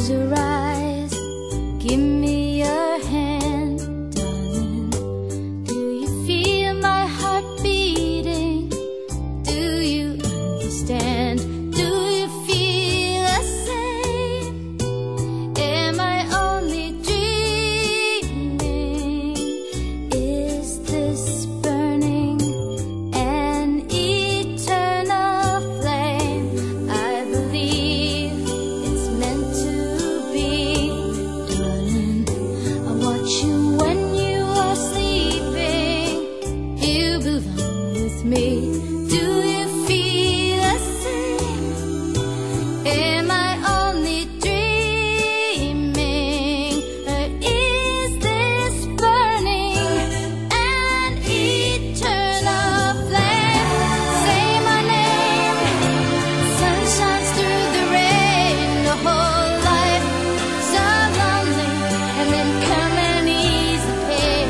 Close your eyes, give me your hand, darling. Do you feel my heart beating? Do you understand? Do you feel the same? Am I only dreaming? Is this burning an eternal flame? I believe it's meant to be, darling. I watch you when you are sleeping. You belong with me. Do you feel the same? Am I only dreaming? Or is this burning an eternal flame? Say my name. Sun shines through the rain. The whole life so lonely, and then come and ease the pain.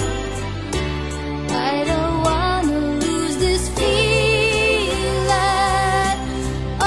I don't wanna lose this feeling. Oh.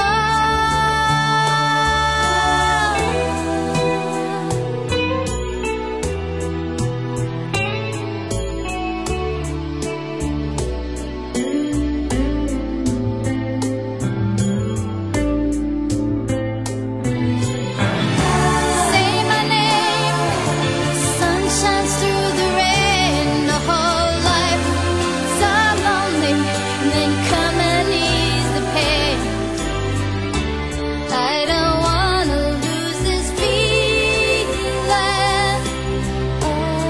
Say my name. Sun shines through the rain. The whole life so lonely, and then come and ease the pain. I don't wanna lose this feeling. Oh.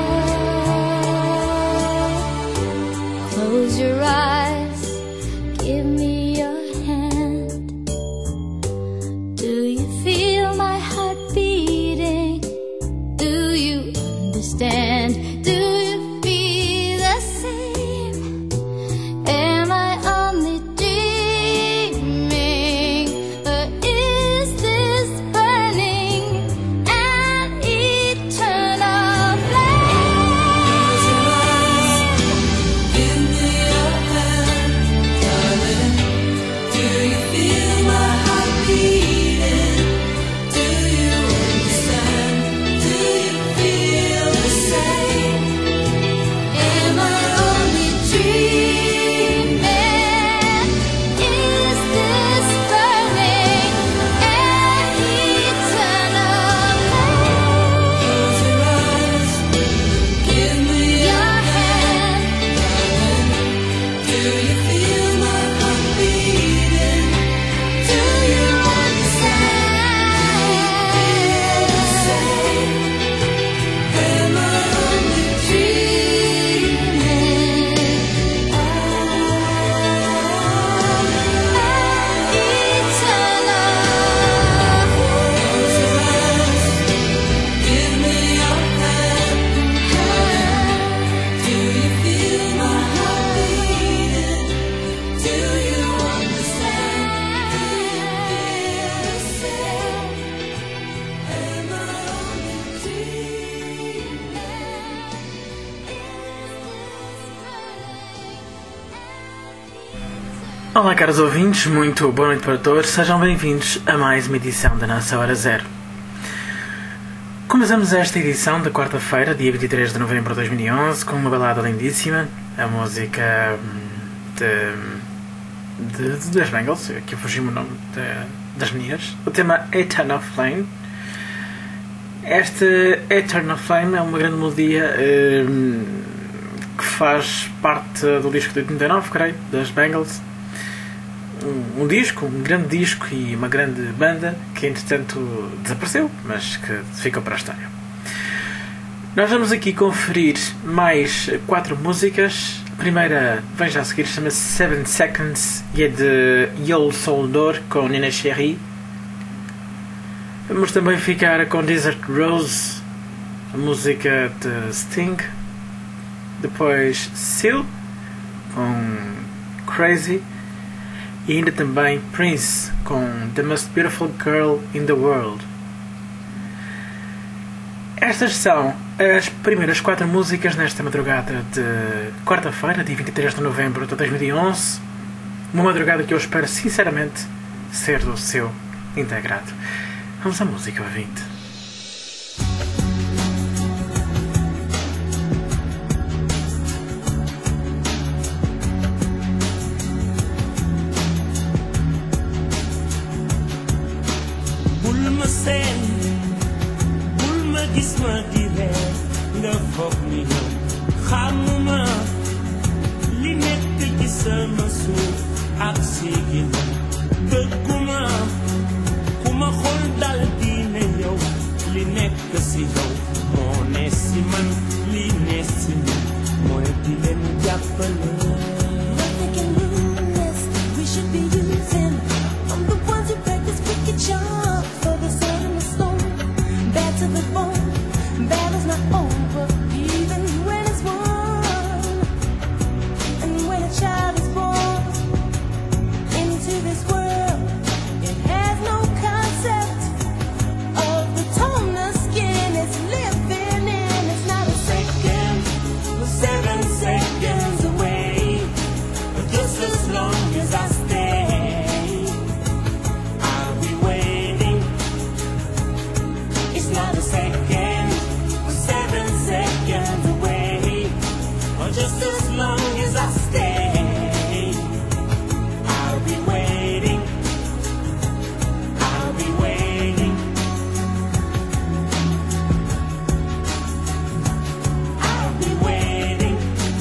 Close your eyes, give me your hand. Do you feel my heart beating? Do you understand? Do you feel the same? Am I only dreaming? Or is this burning an eternal flame? Give me your hand, darling. Do you feel my heart beating? Do you understand? Do you feel the same? Am I only dreaming? Is this burning an eternal flame? Close your eyes. Give me Your hand, Do you feel my heart beating? Do you understand? Am I only dreaming? Give me your hand. Do you feel my heart beating? Do you understand? Do you feel the same? Am I only dreaming? Olá, caros ouvintes, muito boa noite para todos. Sejam bem-vindos a mais uma edição da nossa Hora Zero. Começamos esta edição da quarta-feira, dia 23 de novembro de 2011, com uma balada lindíssima, a música das Bangles, que fugiu o nome das meninas, o tema Eternal Flame. Este Eternal Flame é uma grande melodia que faz parte do disco de 89, creio, das Bangles. Um disco, um grande disco e uma grande banda que entretanto desapareceu, mas que ficou para a história. Nós vamos aqui conferir mais 4 músicas. A primeira vem já a seguir, chama-se 7 Seconds e é de Yol Soldor com Nina Cherry. Vamos também ficar com Desert Rose, a música de Sting. Depois Seal com Crazy. E ainda também Prince com The Most Beautiful Girl in the World. Estas são as primeiras 4 músicas nesta madrugada de quarta-feira, dia 23 de novembro de 2011. Uma madrugada que eu espero sinceramente ser do seu integrado. Vamos à música, ouvinte. bul ma seen bul ma gis ma di ree nga foog ni yow xamuma li nekk ci sama suuf ak siigin dëgguma ku ma xool dal di ne yow li nekk si yow moo ne si man li ne si man mooy di leen jàppale. Nothing can ruin us. We should be using. I'm the ones who practice wicked charm for the sword and the stone. Bad to the bone. Battle's not over, even when it's won. And when a child is born into this world, it has no concept of the tone the skin is living in. It's not a second, We're 7 seconds away, but just as long as I stay, I'll be waiting. It's not a second, we're 7 seconds away, or just as long as I stay, I'll be waiting. I'll be waiting. I'll be waiting.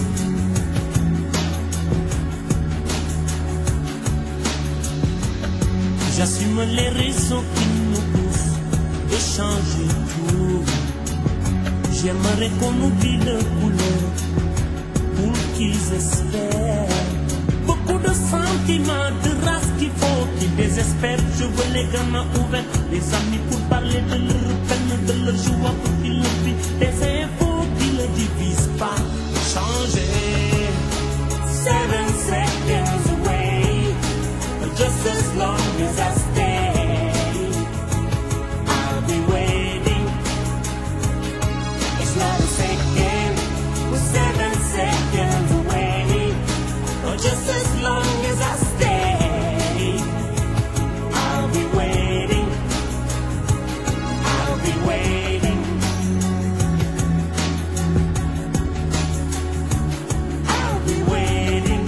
J'assume les raisons qui nous poussent de changer tout. J'aimerais qu'on oublie le couleur pour qu'ils espèrent. Beaucoup de sentiments, de race qu'il faut qu'ils désespèrent. Je veux les gamins ouverts, les amis pour parler de leur peine, de leur joie pour qu'ils le vivent. Des infos qui ne divisent pas, changer. 7 seconds away, but just as long as I stay, I'll be waiting. It's not a second, we're 7 seconds away, or just as long as I stay, I'll be waiting. I'll be waiting. I'll be waiting.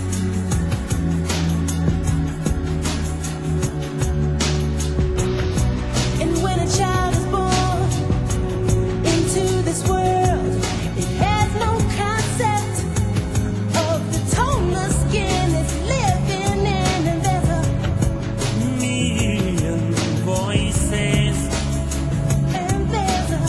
and when a child is born into this world, it has no concept of the tone the skin is living in. And there's a Million voices, and there's a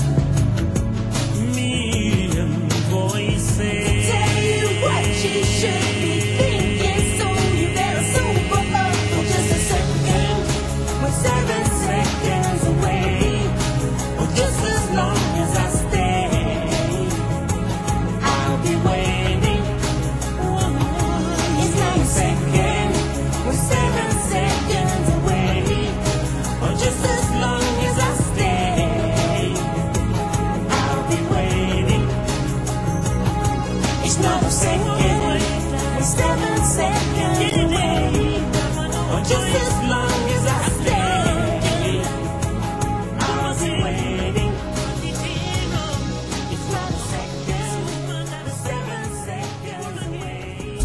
million voices. tell you what you should be thinking, so you better sober up for just a second. We're 7 seconds away, or just as long as I stay, I'll be waiting. It's not a second, we're 7 seconds away, or just as long as I stay, I'll be waiting. It's not a second, we're 7 seconds away, or just as long as I stay, I'll be waiting. It's not a second, we're 7 seconds away.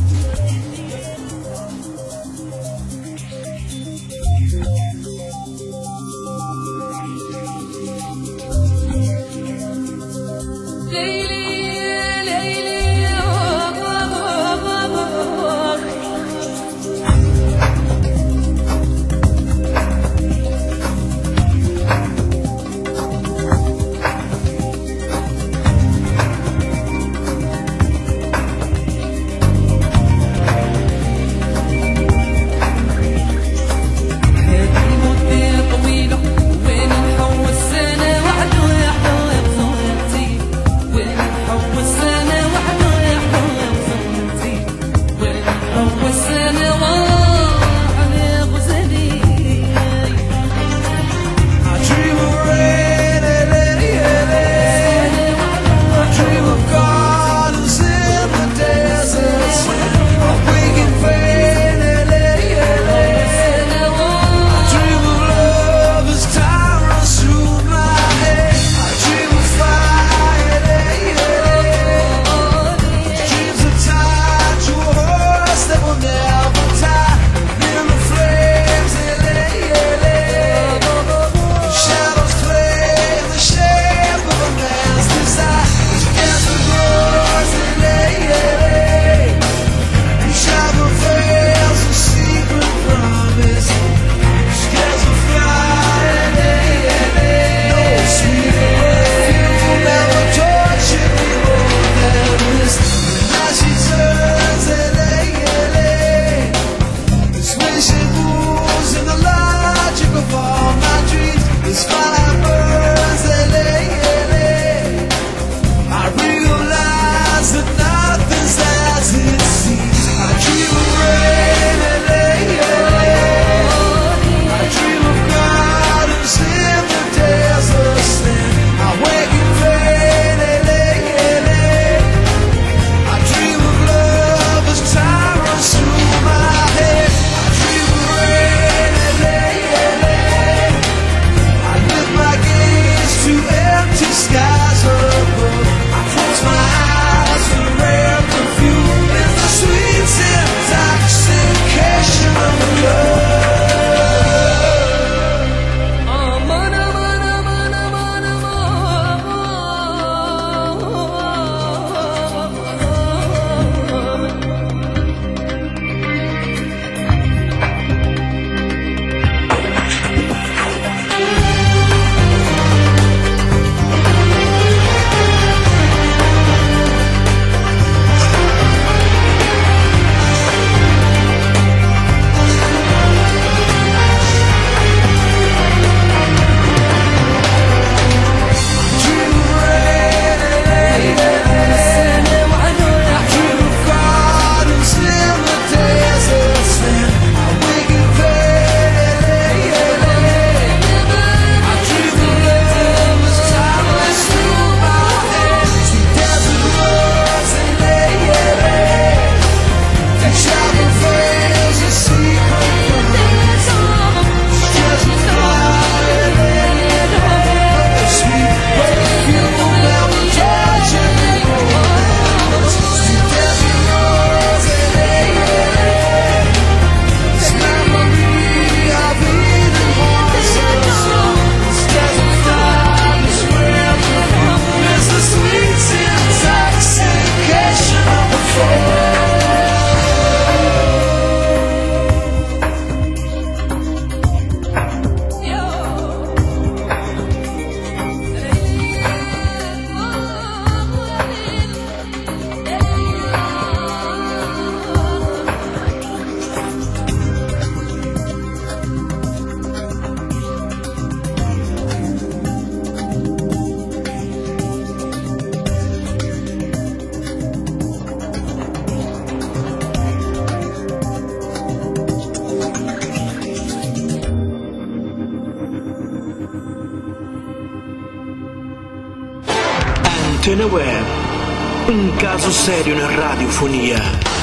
Antena Web, um caso sério na radiofonia.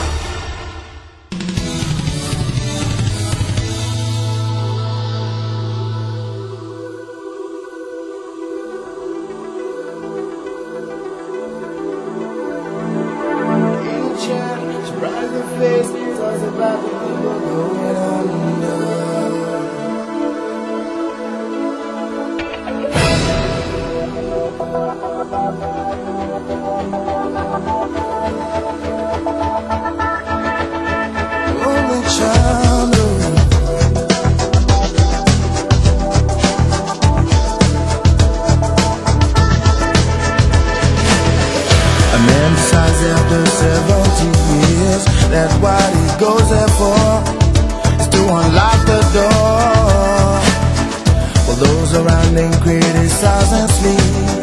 After 70 years, that's what he goes there for, is to unlock the door. While those around him criticize and sleep,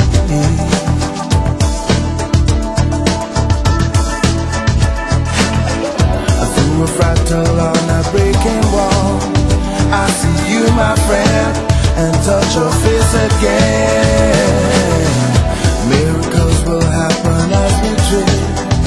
through a fractal on a breaking wall, I see you, my friend, and touch your face again. Miracles will happen as we dream.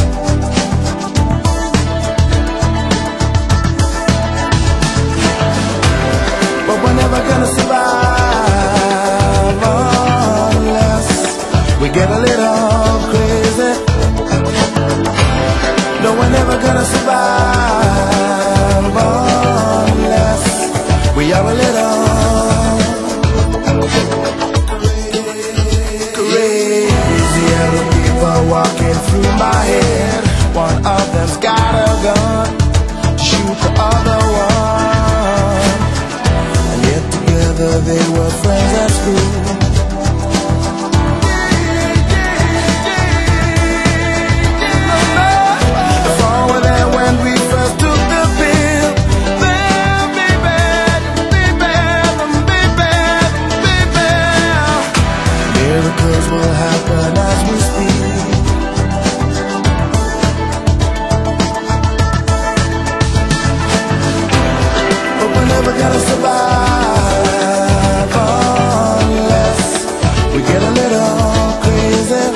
But we're never gonna survive unless we get a little crazy. No, we're never gonna survive unless we are a little crazy. Other people walking through my head. One of them's got a gun to shoot the other one, and yet together they were friends at school. The fall were there when we first took the pill. Then, baby, miracles will happen as we speak. But we're never gonna survive unless we get a little crazy.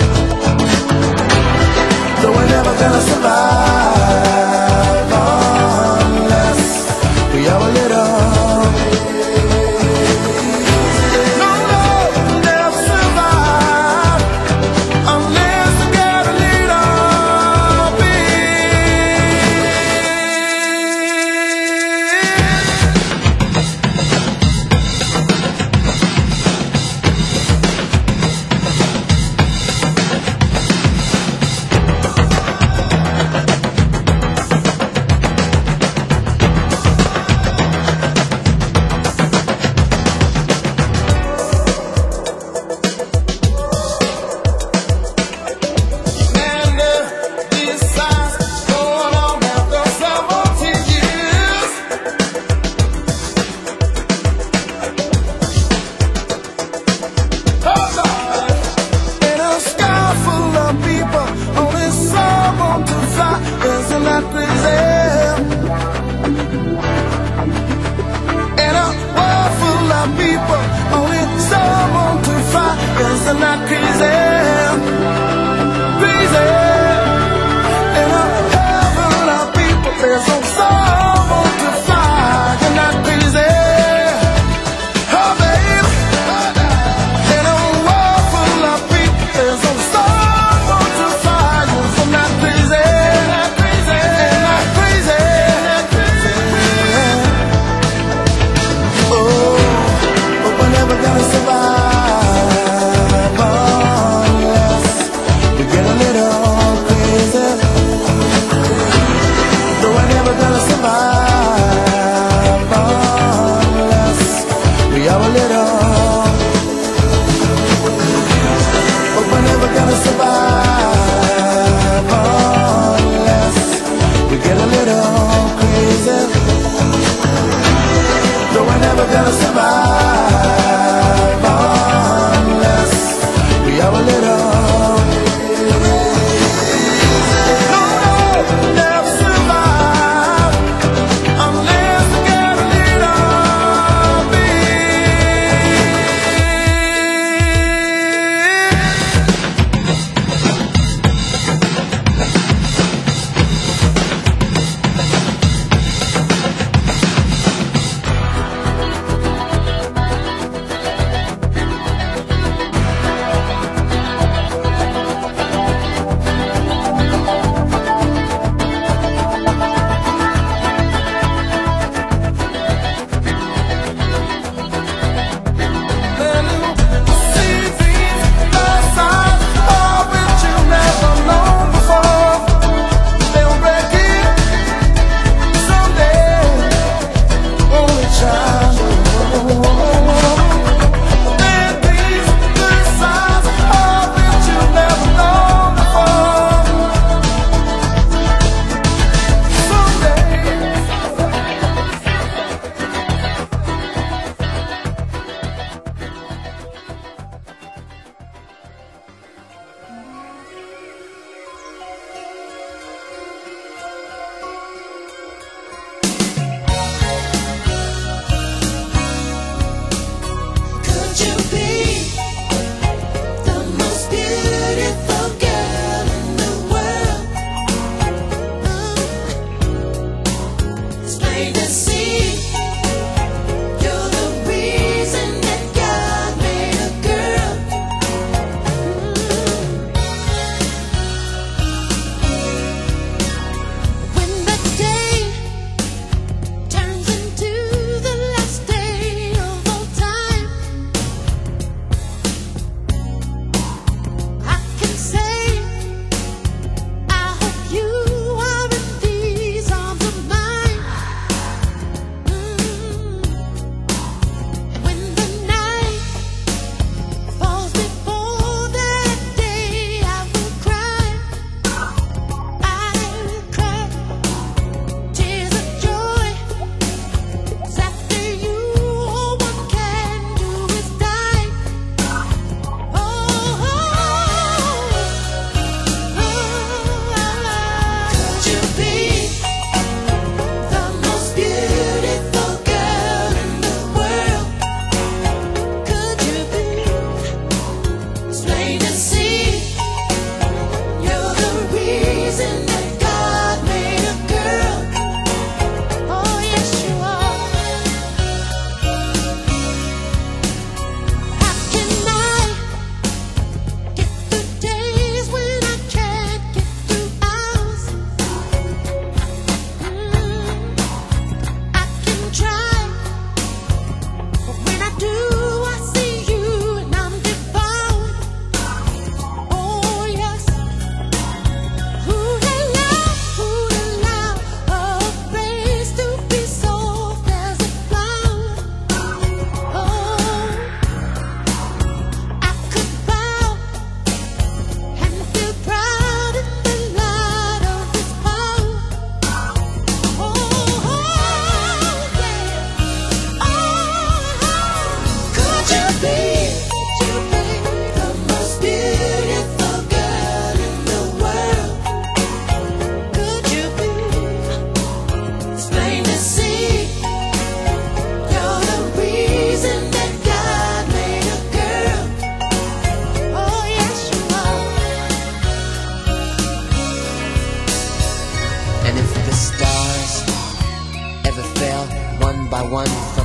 So we're never gonna survive unless we are a little. No, we'll never survive unless we get a little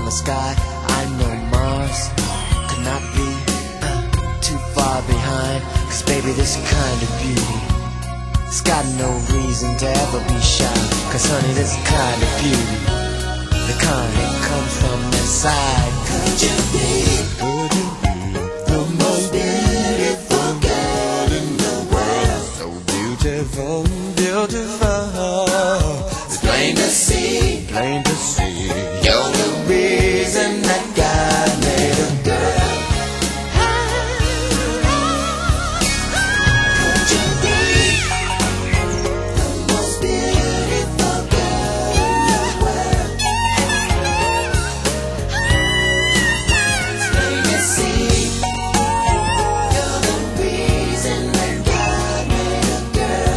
the sky. I know Mars could not be too far behind. Cause baby, this kind of beauty, it's got no reason to ever be shy. Cause honey, this kind of beauty, the kind that comes from inside. Could you be the most beautiful girl in the world? So beautiful, beautiful. It's plain to see, plain to see. You're the reason that God made a girl. Could you be the most beautiful girl in the world? It's plain to see. You're the reason that God made a girl.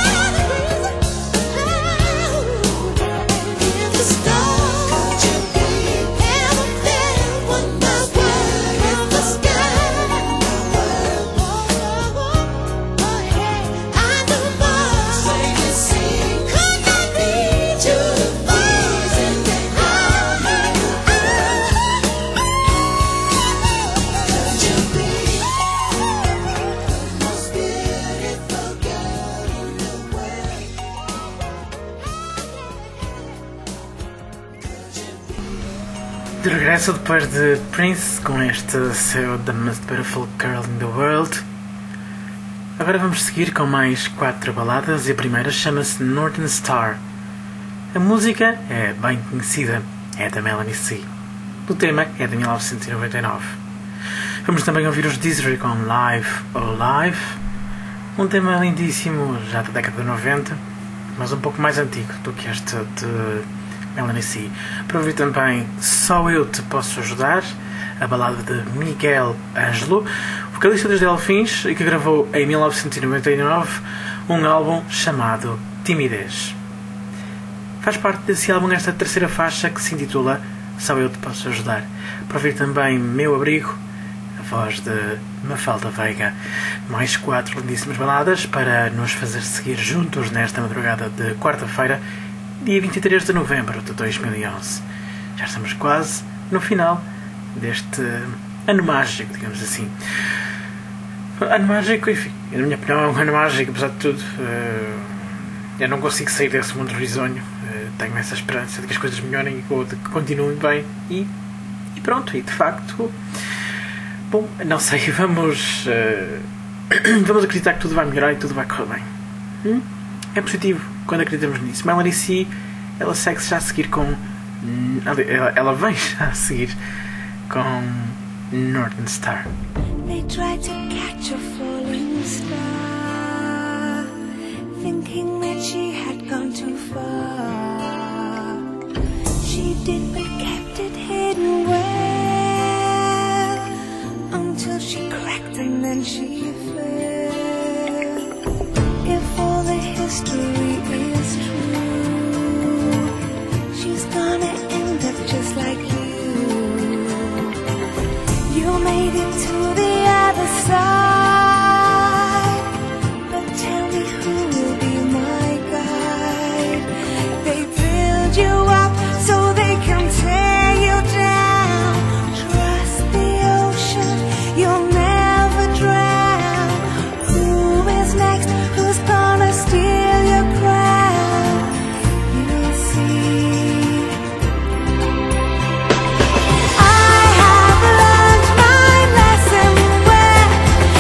In the stars, could you be ever felt one by one in the sky? I know Mars, plain to see. Could not be to the reason that I made a girl. Could you be the most beautiful girl in the world? De regresso depois de Prince com este seu The Most Beautiful Girl in the World. Agora vamos seguir com mais 4 baladas e a primeira chama-se Northern Star. A música é bem conhecida, é da Melanie C. O tema é de 1999. Vamos também ouvir os Desiree com Live or Live, um tema lindíssimo já da década de 90, mas um pouco mais antigo do que este de Melanie C. Para ouvir também Só Eu Te Posso Ajudar, a balada de Miguel Ângelo, vocalista dos Delfins, e que gravou em 1999 um álbum chamado Timidez. Faz parte desse álbum esta terceira faixa que se intitula Só Eu Te Posso Ajudar. Para ouvir também Meu Abrigo, a voz de Mafalda Veiga. Mais 4 lindíssimas baladas para nos fazer seguir juntos nesta madrugada de quarta-feira, dia 23 de novembro de 2011. Já estamos quase no final deste ano mágico, digamos assim. Ano mágico, enfim, na minha opinião é um ano mágico, apesar de tudo. Eu não consigo sair desse mundo risonho. Tenho essa esperança de que as coisas melhorem ou de que continuem bem e pronto, e de facto, bom, não sei, vamos acreditar que tudo vai melhorar e tudo vai correr bem. É positivo quando acreditamos nisso. Melanie C, ela segue-se já a seguir com... Ela vem já a seguir com Northern Star. They tried to catch a falling star, thinking that she had gone too far. She did but kept it hidden well, until she cracked and then she fell. If all the history is true, she's gonna end up just like you. You made it to the other side, but tell me who will be my guide. They build you up so they can tear you down. Trust the ocean, you'll never drown. Who is next? Who's gonna steal your crown? You'll see. I have learned my lesson where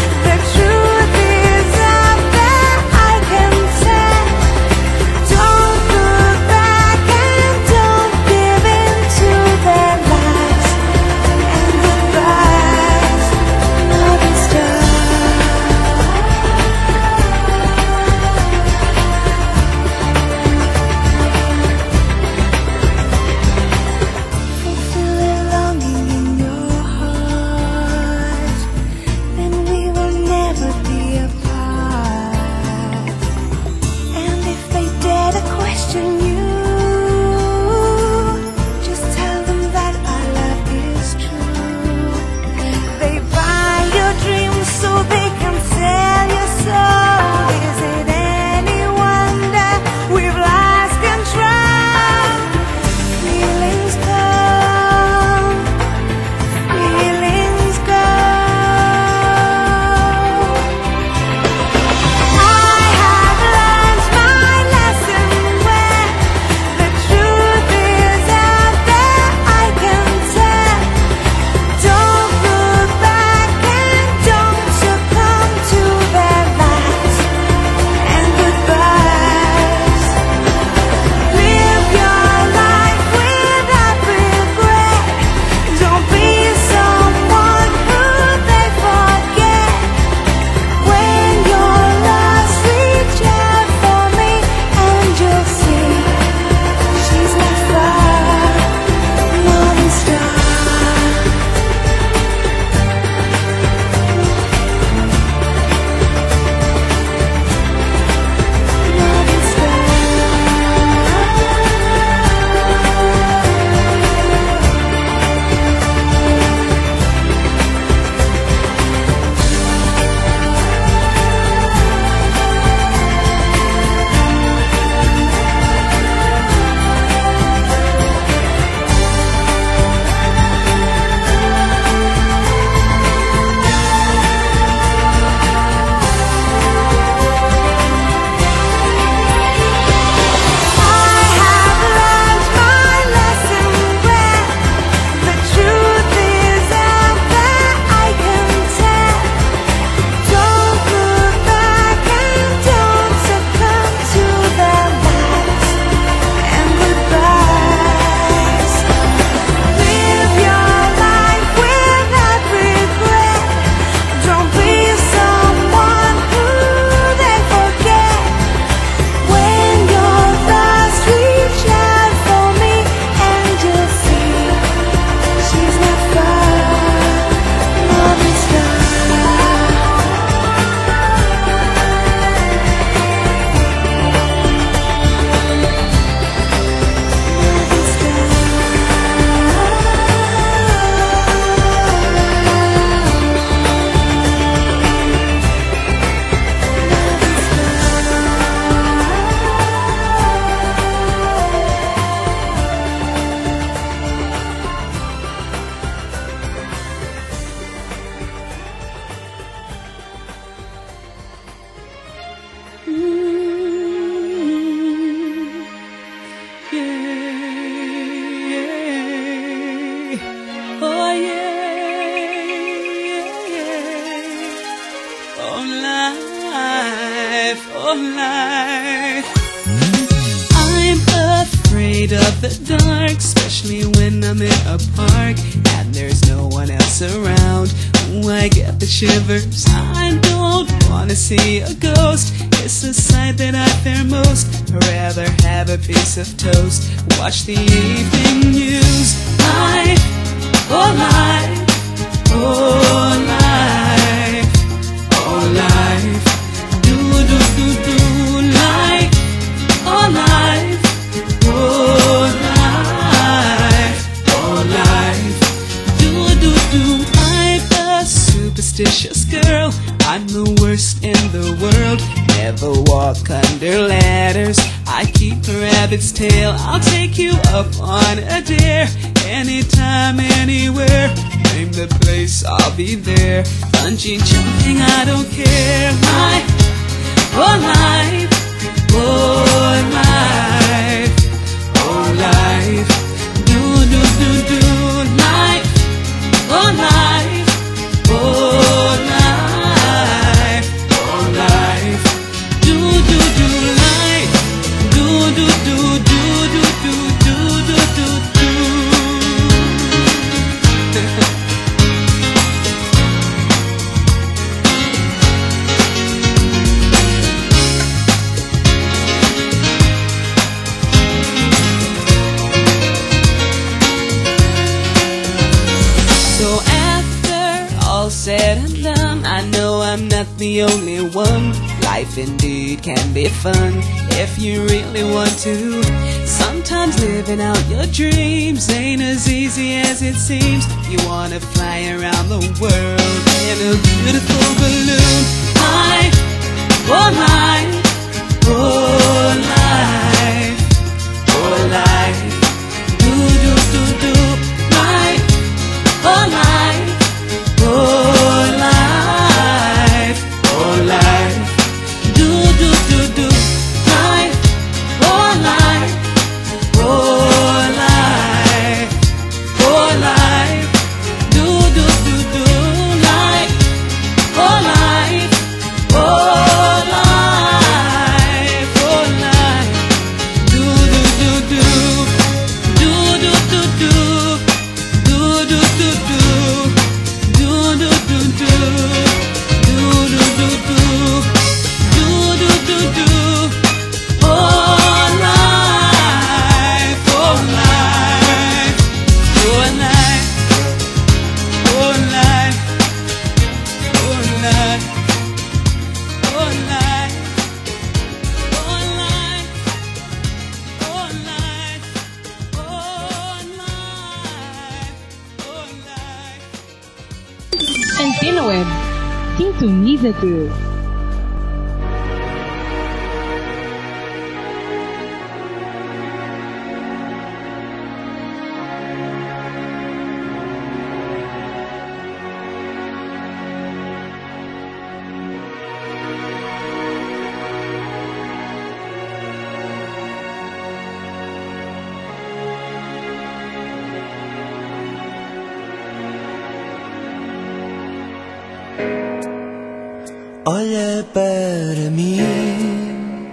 for life. I'm afraid of the dark, especially when I'm in a park and there's no one else around. Ooh, I get the shivers. I don't wanna see a ghost. It's the sight that I fear most. I'd rather have a piece of toast, watch the evening news. Life, oh life, oh life, oh life. Do do do do life, oh life, oh life, oh life. Do do do. I'm a superstitious girl. I'm the worst in the world. Never walk under ladders. I keep a rabbit's tail. I'll take you up on a dare. Anytime, anywhere. Name the place, I'll be there. Bungee jumping, I don't care. Life, oh life, oh life, oh life. Do do do do life, oh life, oh life, oh life. Do do do life, do do do do do do do do do do. So after all said and done, I know I'm not the only one. Life indeed can be fun if you really want to. Sometimes living out your dreams ain't as easy as it seems. You wanna fly around the world in a beautiful balloon. Life, oh life, oh life, oh life. Do do do do life, oh life, oh life, oh life. Do do do do life, oh life, oh life, oh life. Do do do do life, oh life, oh life, oh life. Do do do do, do do do do, do do do do, do do do do, do do do do. Do do do do, oh life, oh life, oh life, oh life, oh life, oh life, oh life, oh life, oh life, oh life. Antena Web. Sintoniza-te. Olha para mim,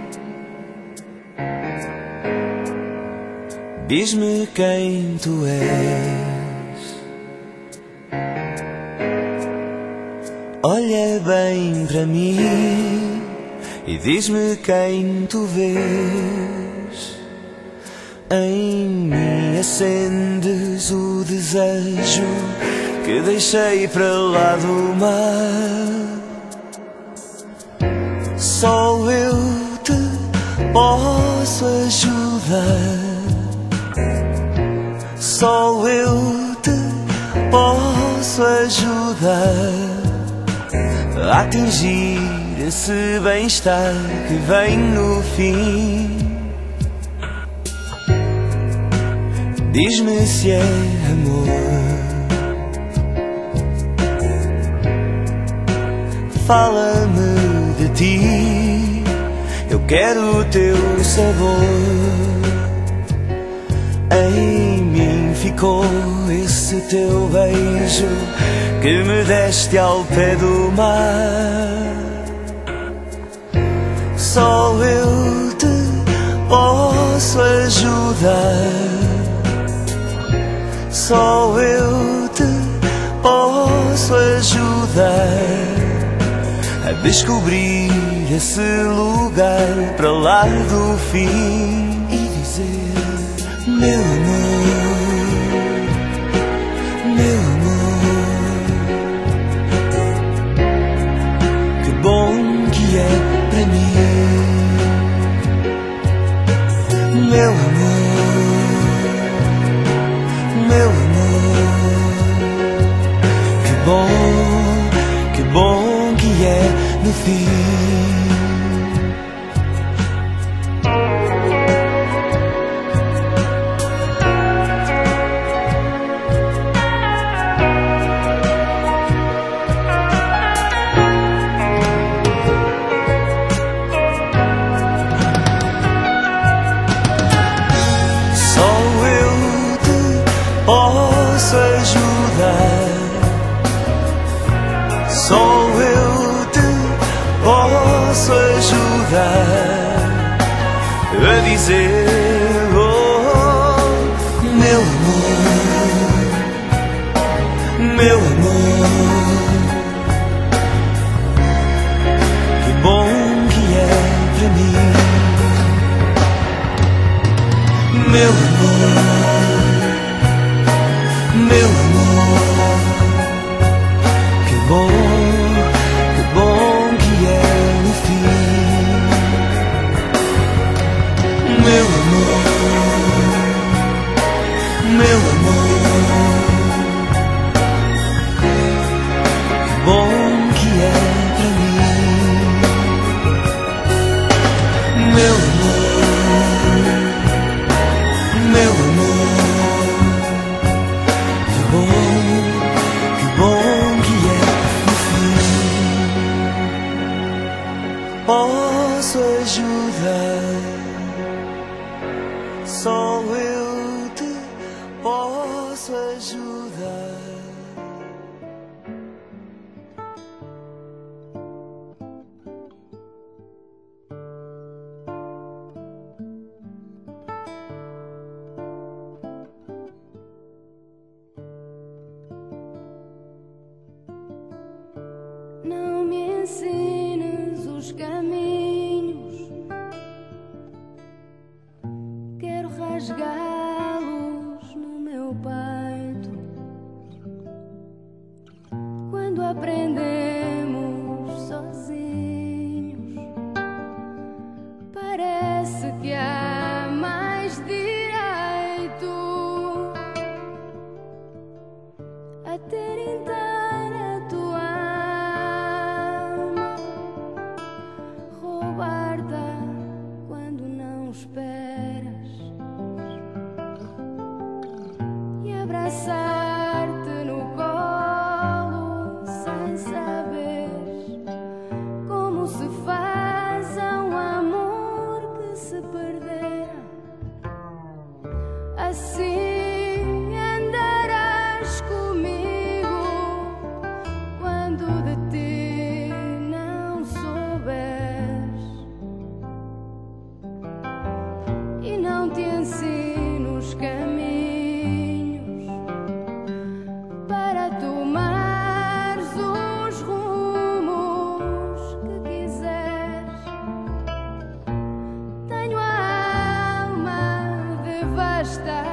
diz-me quem tu és. Olha bem para mim e diz-me quem tu vês. Em mim acendes o desejo que deixei para lá do mar. Só eu te posso ajudar. Só eu te posso ajudar a atingir esse bem-estar que vem no fim. Diz-me se é amor. Fala-me de ti, eu quero o teu sabor. Em mim ficou esse teu beijo que me deste ao pé do mar. Só eu te posso ajudar. Só eu te posso ajudar a descobrir esse lugar para lá do fim e dizer: meu amor, meu amor, que bom que é para mim. Meu amor, meu amor, que bom que é no fim. Posso ajudar. Só eu te posso ajudar a dizer: oh, meu amor, meu amor, que bom que é para mim. Meu amor, meu amor, que bom que é no fim. Meu amor, meu amor, que bom que é pra mim. Meu amor, meu amor, que bom que é no fim. Posso ajudar. Só eu te posso ajudar. Não me ensines os caminhos, quero rasgá-los no meu peito. Quando aprendemos sozinhos, parece que há mais direito a ter inteira a tua alma, roubar-te quando não esperas e abraçar-te no colo sem saber como se faz a um amor que se perdera. Assim andarás comigo quando de ti não souberes, e não te ensino os caminhos para tomares os rumos que quiseres. Tenho a alma devastada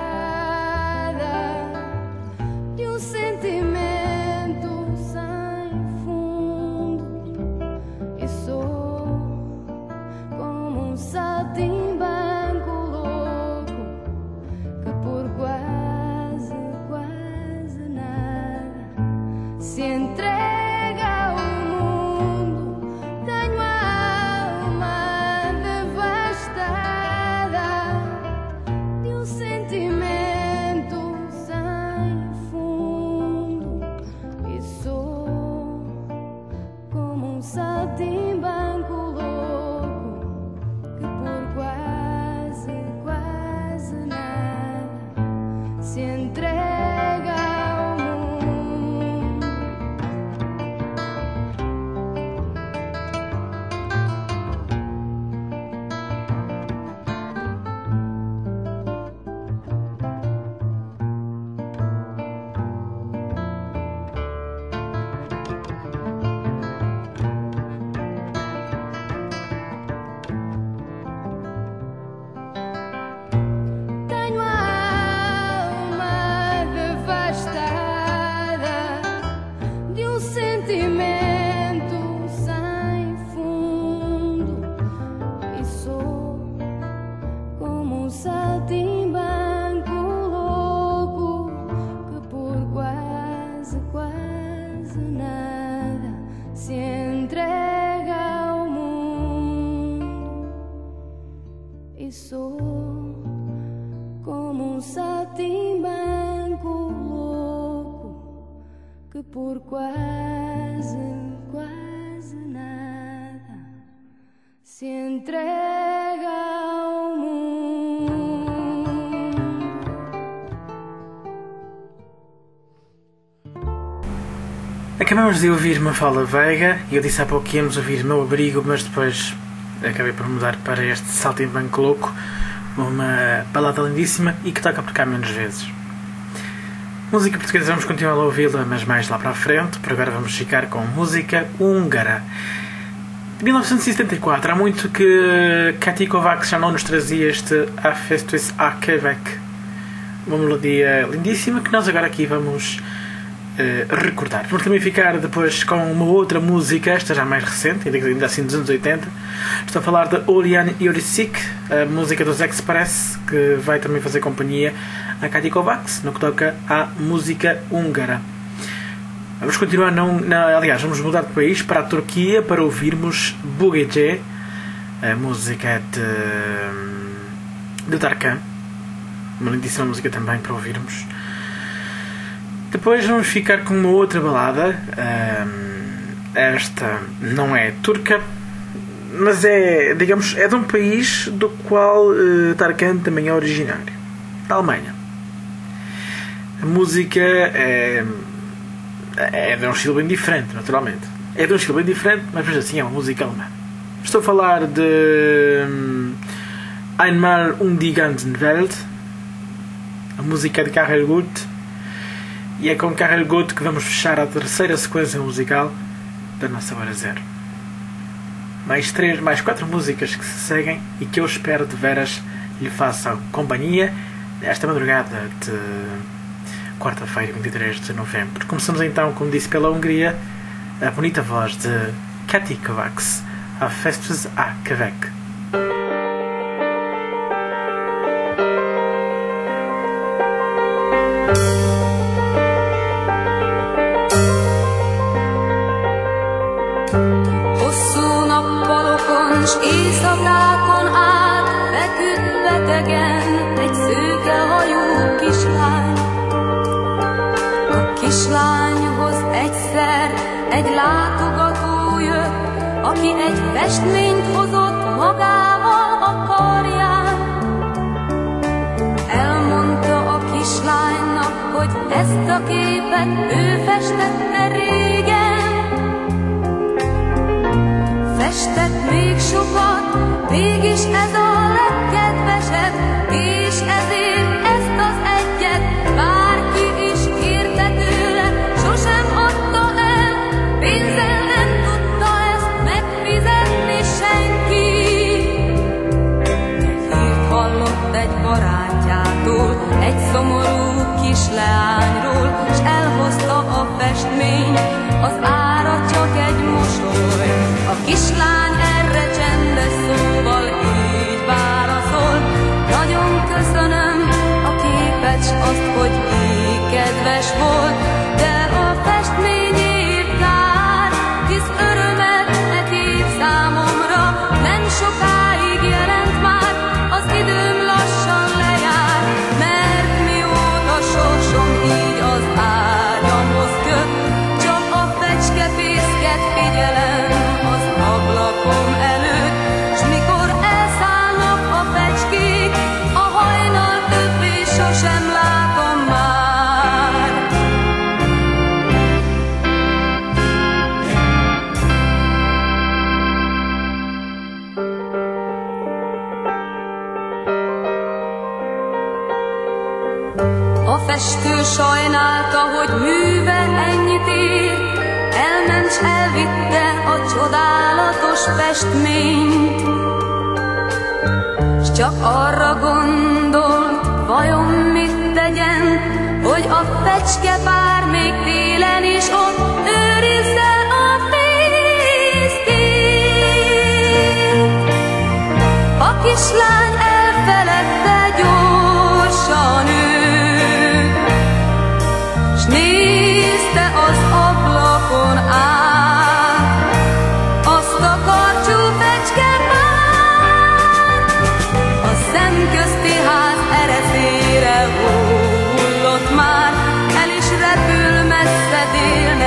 de um sentimento sem fundo, e sou como um saltimbanco louco que por quase, quase nada se entrega ao mundo. Tenho a alma devastada de um sentimento sem fundo, e sou como um saltimbanco louco que por quase, quase nada se entrega ao mundo. por quase nada se entrega ao mundo. Acabamos de ouvir Mafalda Veiga e eu disse há pouco que íamos ouvir Meu Abrigo, mas depois acabei por mudar para este Saltimbanco Louco, uma balada lindíssima e que toca por cá menos vezes. Música portuguesa vamos continuar a ouvi-la, mas mais lá para a frente. Por agora vamos ficar com música húngara. De 1974, há muito que Kati Kovács já não nos trazia este A Festus a Quebec. Uma melodia lindíssima que nós agora aqui vamos recordar. Vamos também ficar depois com uma outra música, esta já mais recente, ainda assim dos anos 80. Estou a falar de Olian Jurisic, a música dos Express, que vai também fazer companhia a Kati Kovács no que toca à música húngara. Vamos continuar, aliás, vamos mudar de país para a Turquia para ouvirmos Bugece, a música de Tarkan, uma lindíssima música também para ouvirmos. Depois vamos ficar com uma outra balada. Esta não é turca, mas é, digamos, é de um país do qual Tarkan também é originário, da Alemanha. A música é de um estilo bem diferente, naturalmente. É de um estilo bem diferente, mas mesmo assim é uma música alemã. Estou a falar de Einmal die ganze Welt, a música de Karel Gott. E é com Karel Gott que vamos fechar a terceira sequência musical da nossa Hora Zero. Mais 4 músicas que se seguem e que eu espero de veras lhe façam companhia nesta madrugada de quarta-feira, 23 de novembro. Começamos então, como disse, pela Hungria, a bonita voz de Kati Kovács, A Festus a Quebec. Éjszakákon át feküdt betegen egy szőke hajú kislány. A kislányhoz egyszer egy látogató jött, aki egy festményt hozott magával a karján. Elmondta a kislánynak, hogy ezt a képet ő festette régen. Festett még sokat, mégis ez a legkedvesebb, és ezért ezt az egyet bárki is kérte tőle, sosem adta el, pénzzel nem tudta ezt megfizetni senki. Hírt hallott egy barátjától, egy szomorú kisleányról, s elhozta a festményt, az ára csak egy mosoly. A kislány erre csendes szóval így válaszol: nagyon köszönöm a képet, s azt, hogy így kedves volt, de a festményért kár, hisz örömet ne kép számomra, nem sokáig jelent már, az időm lassan lejár, mert mióta sorsom így az ágyamhoz köt, csak a fecskepészket figyelem az ablakom előtt, s mikor elszállnak a fecskék, a hajnal többé sosem látom már. A festő sajnálta, hogy műve ennyit ért, elment s elvitte a csodálatos festményt. S csak arra gondolt, vajon mit tegyen, hogy a fecskepár még télen is ott őrizze a fészkét. A kislány elfeledte gyorsan őt, s nézte az ablakon át azt a karcsú fecskepárt. A szemközti ház ereszére hullott már, el is repül messze délnek.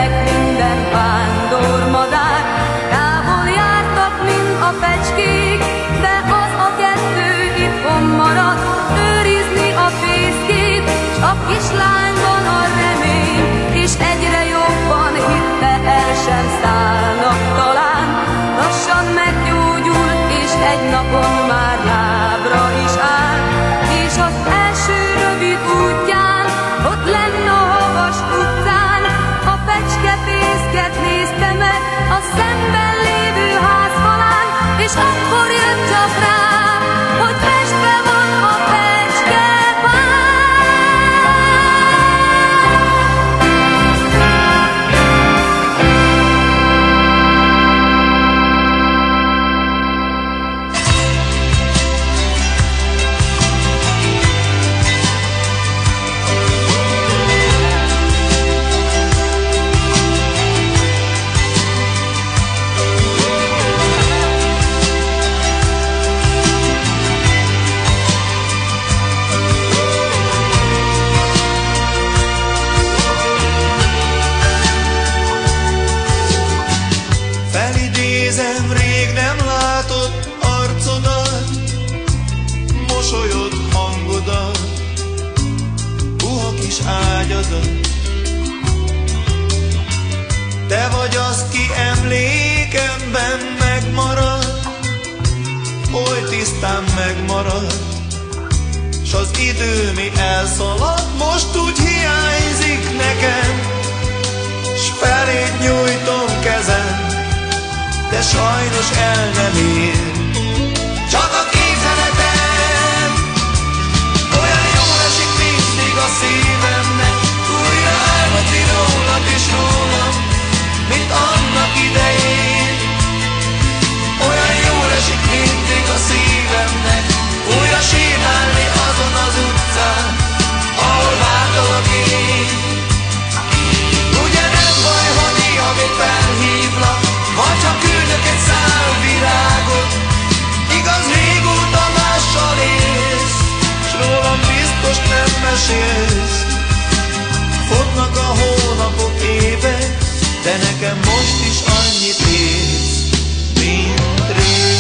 tisztán megmarad, s az idő mi elszalad, most úgy hiányzik nekem, s feléd nyújtom kezem, de sajnos el nem ér. Csak a képzeletem olyan jól esik mindig a szívemnek, újra álmodni rólad és rólam, mint annak idején. Olyan jól esik mindig a szívemnek, újra sétálni azon az utcán, ahol vártalak én. Ugye nem baj, ha néha még felhívlak, vagy ha küldök egy szál virágot. Igaz, régóta mással élsz, s rólam biztos nem mesélsz. Futnak a hónapok, évek, de nekem most is annyit érsz, mint rég.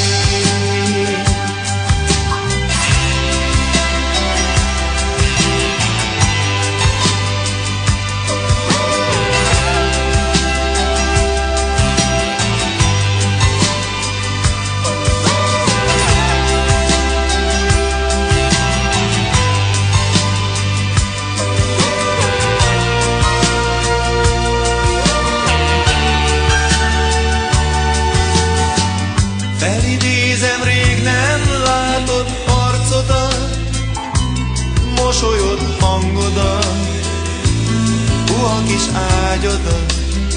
Felidézem rég nem látott arcodat, mosolyod, hangodat, puha kis ágyadat.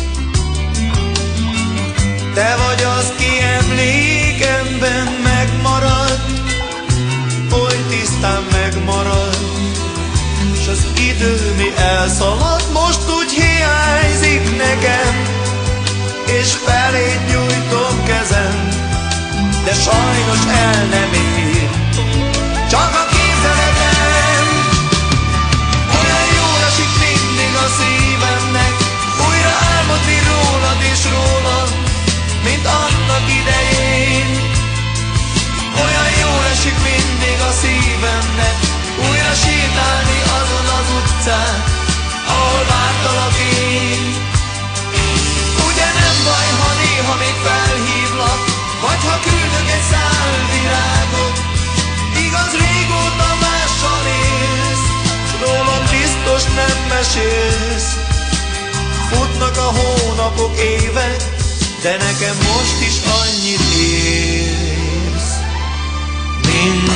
Te vagy az, ki emlékemben megmarad, oly tisztán megmarad, s az idő mi elszalad, most úgy hiányzik nekem, és feléd nyújtom kezem, de sajnos el nem ér. Csak a képzeletem olyan jól esik mindig a szívemnek, újra álmodni rólad és rólam, mint annak idején. Olyan jól esik mindig a szívemnek, újra sétálni azon az utcán, ahol vártalak én. Ugye nem baj, ha néha még felhívlak, vagy ha küldök egy szál virágot. Igaz, régóta mással élsz, s rólam biztos nem mesélsz. Futnak a hónapok, évek, de nekem most is annyit érsz, mint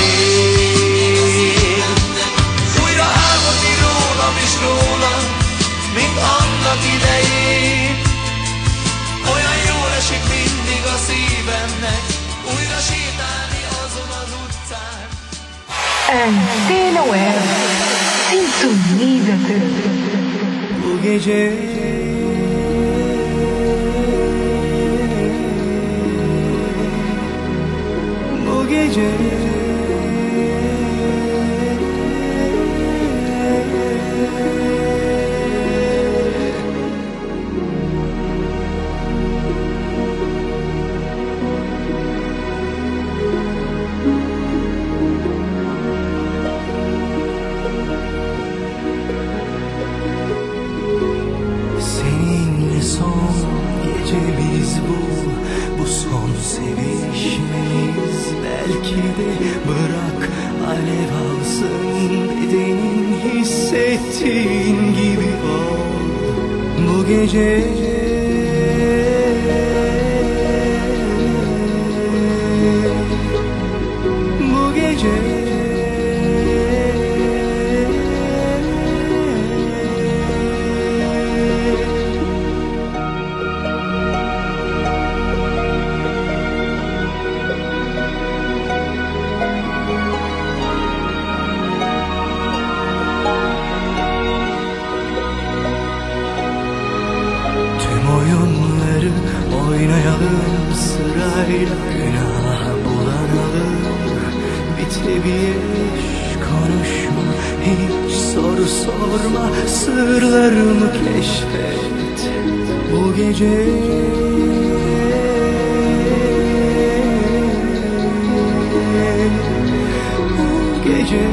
rég. Újra álmodni rólam és rólam, mint annak idején. Olyan jól esik mindig a szívemnek, újra sétálni azon az utcán. Antena Web, sintoniza-te. Bu gece bu gece seninle son gecemiz bu son sevişmeyiz. Belki de bırak alev alsın bedenin, hissettiğin gibi ol bu gece. Bu gece oynayalım sırayla, günah bulanalım. Bir tebiyeş konuşma, hiç soru sorma, sırlarımı keşfet bu gece. Bu gece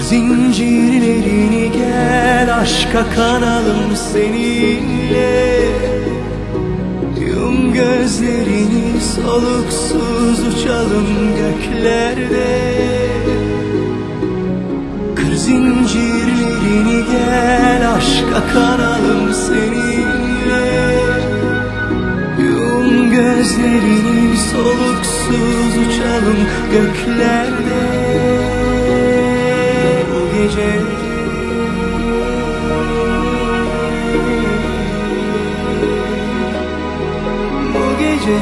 zincirlerini gel aşka kanalım seninle. Yum gözlerini soluksuz uçalım göklerde. Kır zincirlerini gel aşka kanalım seninle. Yum gözlerini soluksuz uçalım göklerde. Bu gece bu gece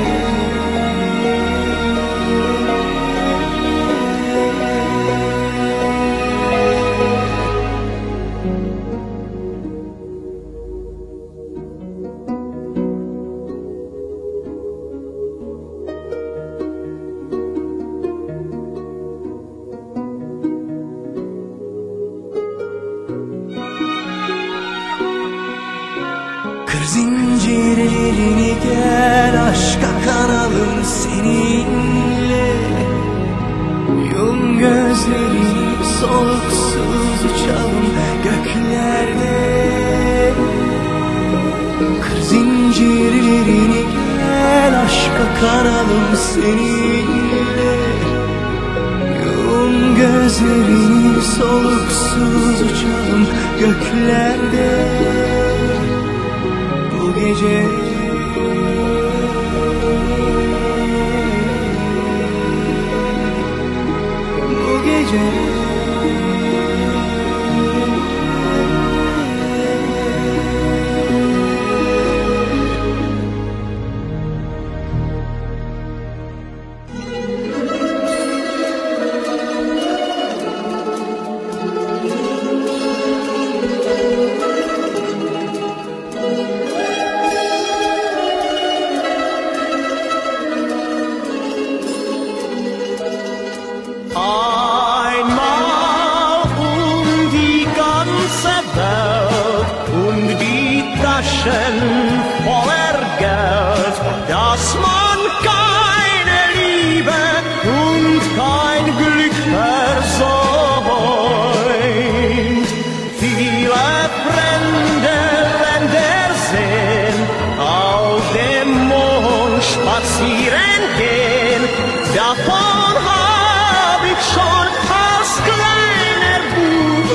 zincirlerini gel aşka kanalım seninle. Yum gözlerini soluksuz uçalım göklerde. Kır zincirlerini gel aşka kanalım seninle. Yum gözlerini soluksuz uçalım göklerde. Bu gece bu gece voller Geld, dass man keine Liebe und kein Glück versäumt. Viele fremde Länder sehen, auf dem Mond spazieren gehen. Davon hab ich schon als kleiner Bub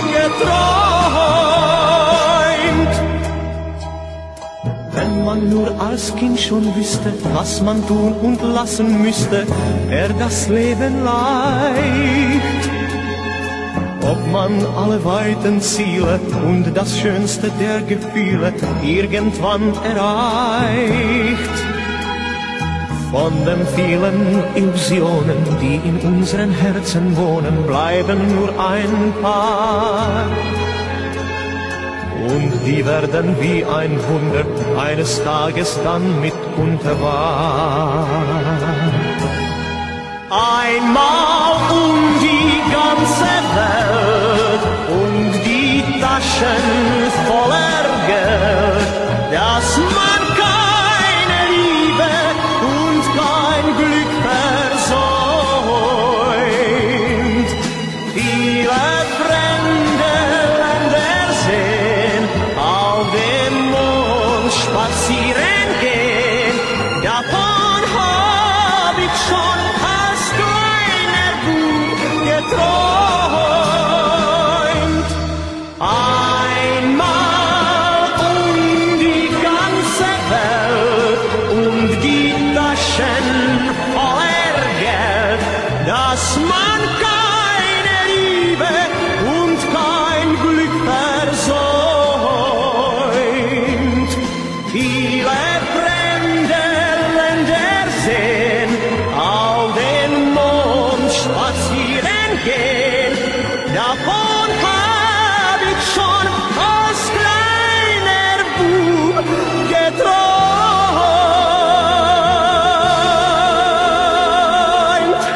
geträumt. Wenn man nur als Kind schon wüsste, was man tun und lassen müsste, wär das Leben leicht. Ob man alle weiten Ziele und das Schönste der Gefühle irgendwann erreicht. Von den vielen Illusionen, die in unseren Herzen wohnen, bleiben nur ein paar. Und die werden wie ein Wunder eines Tages dann mitunter wahr. Einmal die ganze Welt und die Taschen voller Geld, dass man keine Liebe und kein Glück versäumt. Viele fremde Länder sehen, auf dem Mond spazieren gehen, davon hab ich schon als kleiner Bub geträumt. Einmal die ganze Welt und die Taschen voller Geld, dass man keine Liebe und kein Glück versäumt. Viele fremde Länder sehen, auf den Mond spazieren gehen, davon hab ich schon als kleiner Bub geträumt.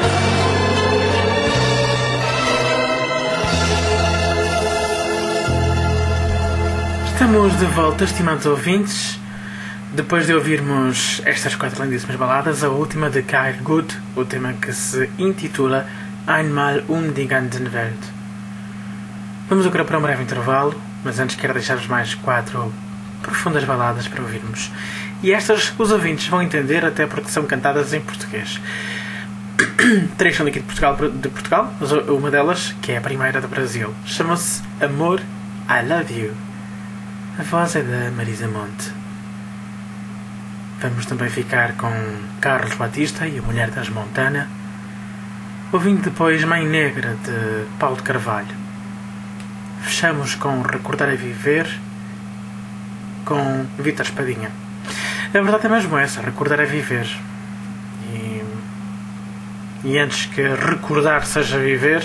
Estamos de volta, estimados ouvintes, depois de ouvirmos estas 4 lindíssimas baladas, a última de Kyle Good, o tema que se intitula Einmal die ganze Welt. Vamos agora para um breve intervalo, mas antes quero deixar-vos mais 4 profundas baladas para ouvirmos. E estas os ouvintes vão entender, até porque são cantadas em português. 3 são daqui de Portugal, mas uma delas, que é a primeira do Brasil, chama-se Amor, I Love You. A voz é da Marisa Monte. Vamos também ficar com Carlos Batista e a Mulher das Montana, ouvindo depois Mãe Negra de Paulo de Carvalho. Fechamos com Recordar é Viver com Vítor Espadinha. A verdade é mesmo essa, recordar é viver. E antes que recordar seja viver,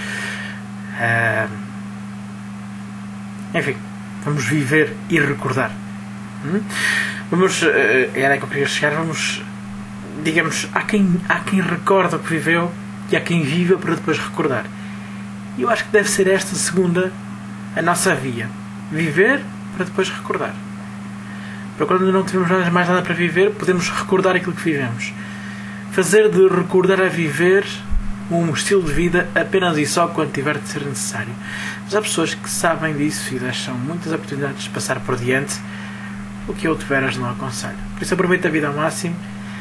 enfim, vamos viver e recordar. Vamos, era aí que eu queria chegar, vamos, digamos, há quem recorda o que viveu e há quem vive para depois recordar. E eu acho que deve ser esta segunda a nossa via. Viver para depois recordar. Para quando não tivermos mais nada para viver, podemos recordar aquilo que vivemos. Fazer de recordar a viver um estilo de vida apenas e só quando tiver de ser necessário. Mas há pessoas que sabem disso e deixam muitas oportunidades de passar por diante, o que eu de veras não aconselho. Por isso aproveita a vida ao máximo.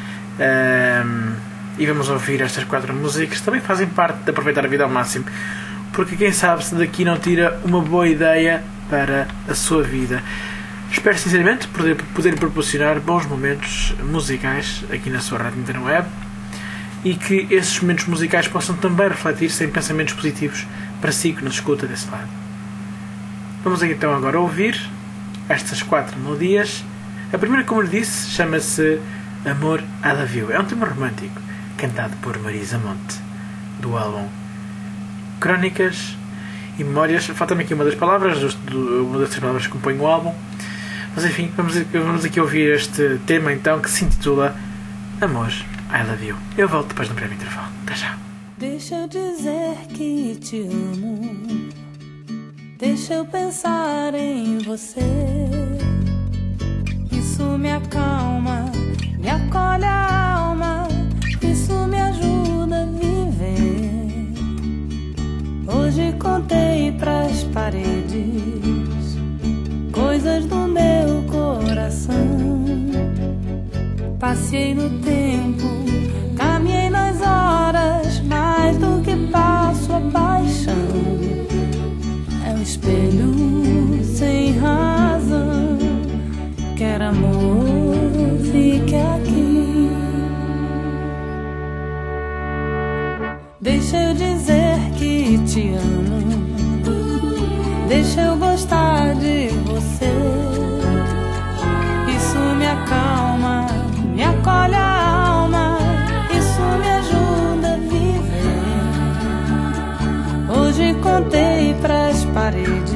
E vamos ouvir estas 4 músicas que também fazem parte de aproveitar a vida ao máximo, porque quem sabe se daqui não tira uma boa ideia para a sua vida. Espero sinceramente poder proporcionar bons momentos musicais aqui na sua rádio interweb e que esses momentos musicais possam também refletir-se em pensamentos positivos para si que nos escuta desse lado. Vamos então agora ouvir estas 4 melodias. A primeira, como lhe disse, chama-se Amor, I Love You. É um tema romântico cantado por Marisa Monte, do álbum Crónicas e Memórias. Falta-me aqui uma das palavras, uma das 3 palavras que compõem o álbum. Mas enfim, vamos aqui ouvir este tema então, que se intitula Amor, I Love You. Eu volto depois do breve intervalo. Até já. Deixa eu dizer que te amo. Deixa eu pensar em você. Isso me acalma, me acolhe a alma. Isso me ajuda a viver. Hoje contei pras paredes coisas do meu coração. Passei no tempo, caminhei nas horas, mais do que passo a paixão. É um espelho sem razão. Quer amor, fique aqui. Deixa eu dizer que te amo. Deixa eu gostar de você. Isso me acalma, me acolhe a alma. Isso me ajuda a viver. Hoje contei pras paredes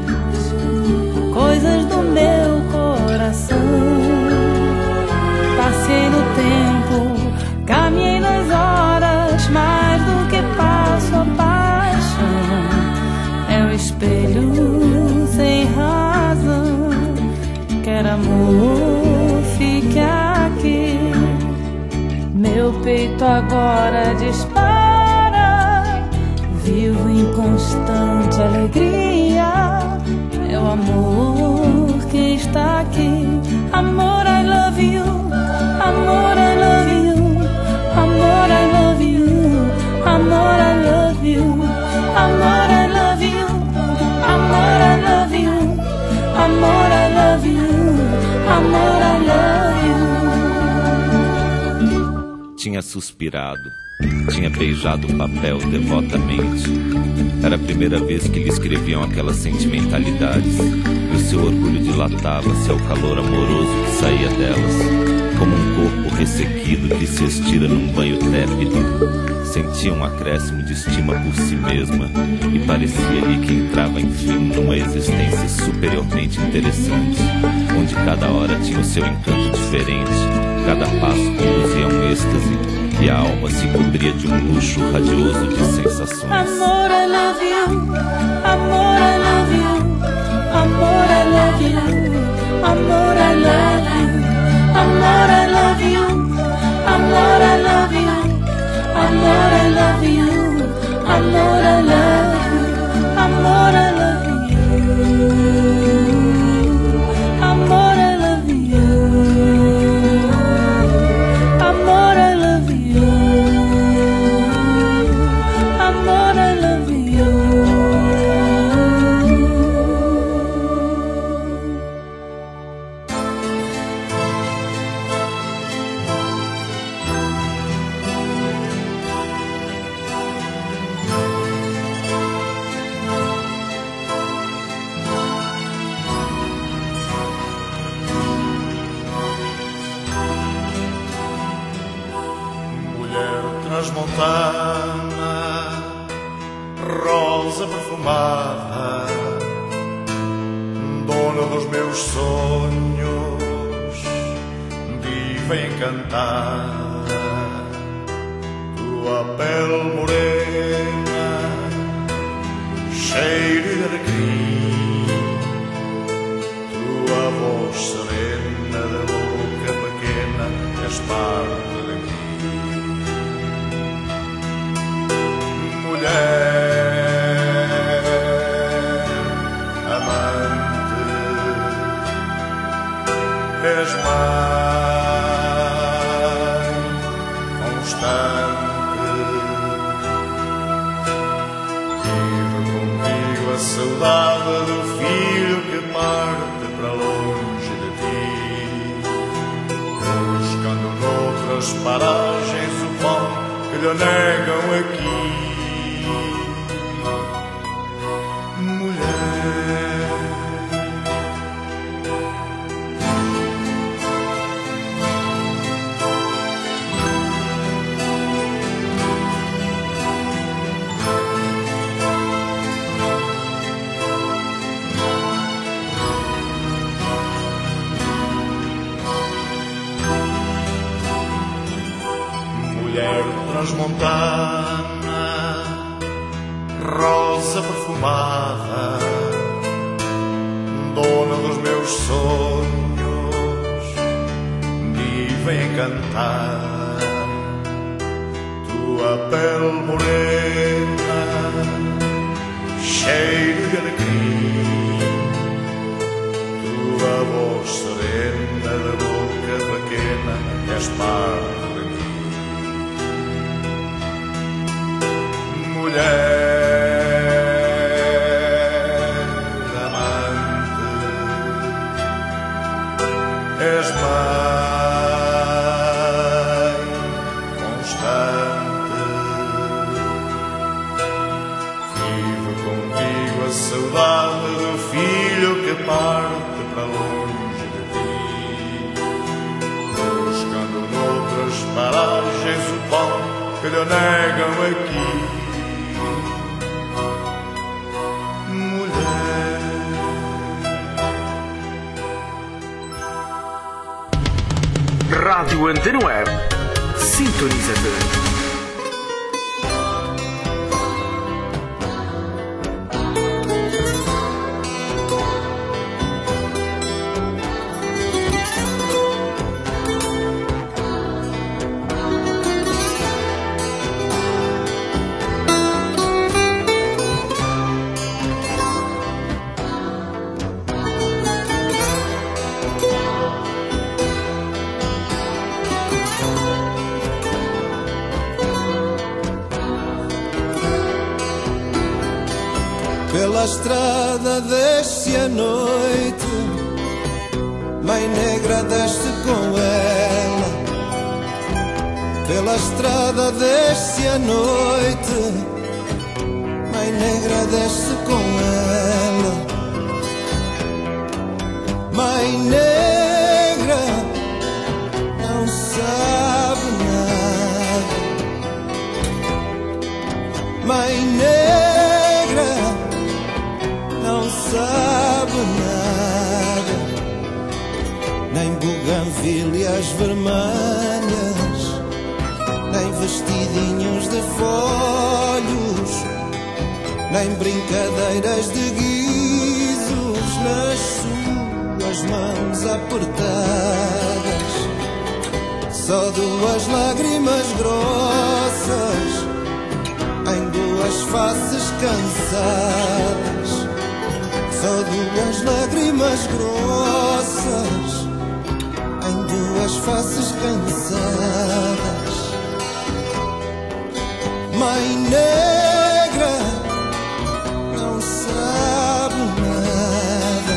coisas do meu coração. Passei no tempo, caminhei nas horas, mais do que passo a paixão. É um espelho sem razão. Quer amor, fique aqui. Meu peito agora dispara. Vivo em constante alegria. É o amor que está aqui. Amor, I love you. Amor, I love you. Amor, I love you. Amor, I love you. Amor, I love you. Amor, I love you. Amor, I love you. Amor, I love you. Tinha suspirado, tinha beijado o papel devotamente. Era a primeira vez que lhe escreviam aquelas sentimentalidades, e o seu orgulho dilatava-se ao calor amoroso que saía delas, como um corpo ressequido que se estira num banho tépido. Sentia um acréscimo de estima por si mesma e parecia-lhe que entrava enfim numa existência superiormente interessante, onde cada hora tinha o seu encanto diferente, cada passo conduzia a um êxtase e a alma se cobria de um luxo radioso de sensações. Amor, I love you. Amor, I love you. Amor, I love you. Amor, I love you. Amor, I love you. Amor, I love you. Amor, I love you. Amor, I love you. Amor, I love you. Amor, I love you. Amor, I love you. Amor, I love you. Mulher transmontana, rosa perfumada, dona dos meus sonhos, viva e encantada. Tua pele morena, cheia de alegria, tua voz serena, da boca pequena, és parte de mim. Mulher amante, és mãe constante, vive comigo a saudade do filho que parte para longe de ti, buscando noutras paragens o pão que lhe negam aqui. Mulher transmontana, rosa perfumada, dona dos meus sonhos, viva e encantada. Tua pele morena, cheia de alegria, tua voz serena, da boca pequena, és parte de mim. Mulher amante, és mãe constante, vive comigo a saudade do filho que parte para longe de ti, buscando noutras paragens o pão que lhe negam aqui. Rádio Antena Web. Sintoniza-te. Pela estrada desce a noite, Mãe Negra desce com ela. Pela estrada desce a noite, Mãe Negra desce com ela. Mãe Negra não sabe nada. Mãe Negra não sabe nada, nem buganvílias vermelhas, nem vestidinhos de folhos, nem brincadeiras de guizos nas suas mãos apertadas. Só duas lágrimas grossas em duas faces cansadas, só duas lágrimas grossas em duas faces cansadas. Mãe negra não sabe nada.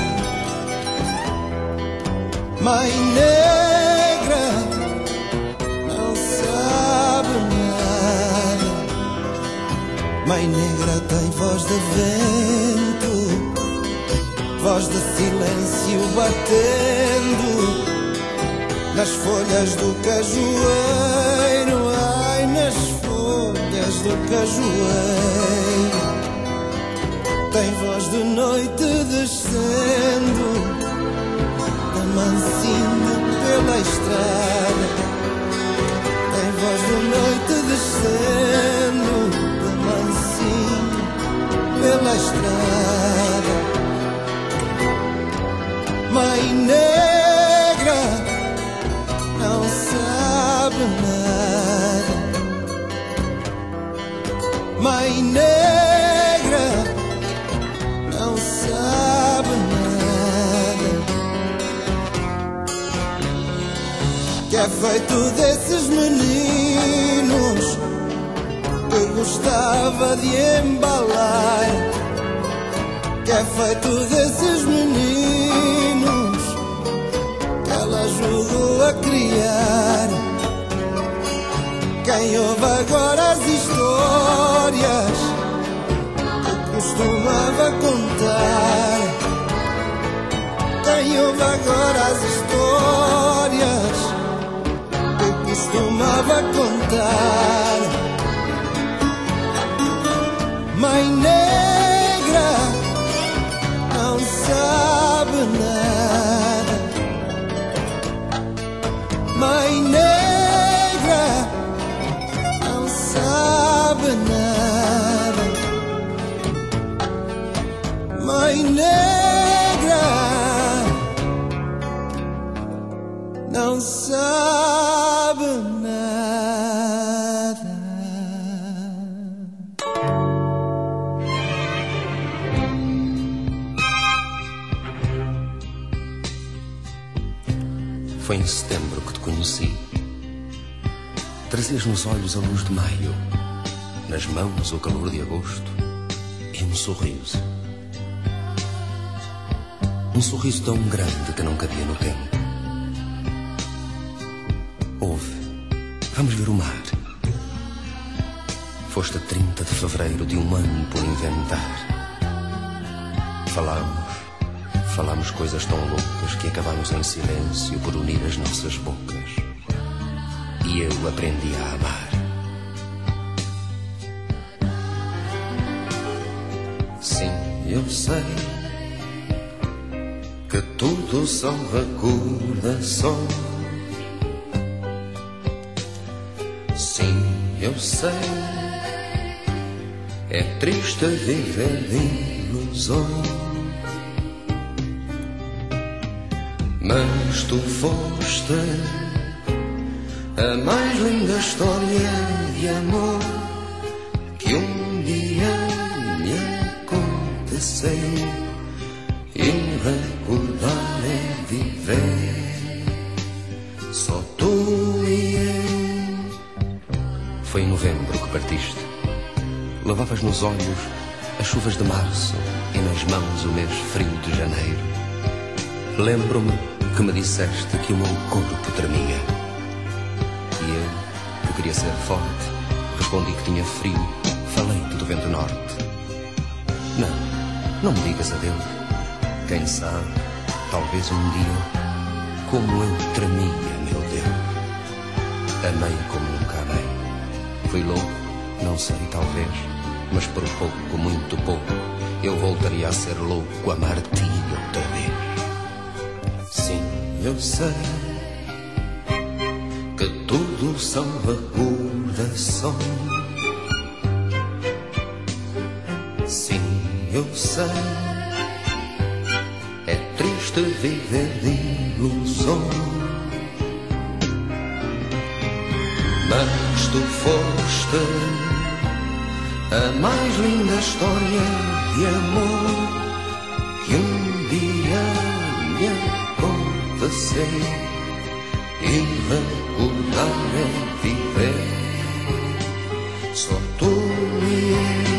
Mãe negra não sabe nada. Mãe negra tem voz de vento, voz de silêncio batendo nas folhas do cajueiro. Ai, nas folhas do cajueiro. Tem voz de noite descendo da mansinho pela estrada. Tem voz de noite descendo da mansinho pela estrada. Mãe negra não sabe nada. Mãe negra não sabe nada. Que é feito desses meninos que gostava de embalar? Que é feito desses meninos que ela ajudou a criar? Quem ouve agora as histórias que costumava contar? Quem ouve agora as histórias que costumava contar? Mãe negra não sabe nada. Mãe negra não sabe nada. Mãe negra não sabe nada. Foi em setembro que te conheci. Trazias nos olhos a luz de maio, nas mãos o calor de agosto e um sorriso. Um sorriso tão grande que não cabia no tempo. Ouve, vamos ver o mar. Foste a 30 de fevereiro de um ano por inventar. Falámos coisas tão loucas que acabámos em silêncio por unir as nossas bocas. E eu aprendi a amar. Sim, eu sei que tudo são recordações. Sim, eu sei, é triste viver de ilusões. Mas tu foste a mais linda história de amor que um dia me aconteceu. E recordar é viver, só tu e eu. Foi em novembro que partiste. Lavavas nos olhos as chuvas de março e nas mãos o mês frio de janeiro. Lembro-me que me disseste que o meu corpo tremia. E eu, que queria ser forte, respondi que tinha frio. Falei-te do vento norte. Não me digas adeus. Quem sabe, talvez um dia, como eu tremia, meu Deus. Amei como nunca amei. Fui louco, não sei, talvez, mas por pouco, muito pouco, eu voltaria a ser louco, amar-te outra vez. Sim, eu sei que tudo são recordações. Sim, eu sei, é triste viver de ilusões. Mas tu foste a mais linda história de amor que um dia me aconteceu. E recordar é viver, só tu e eu.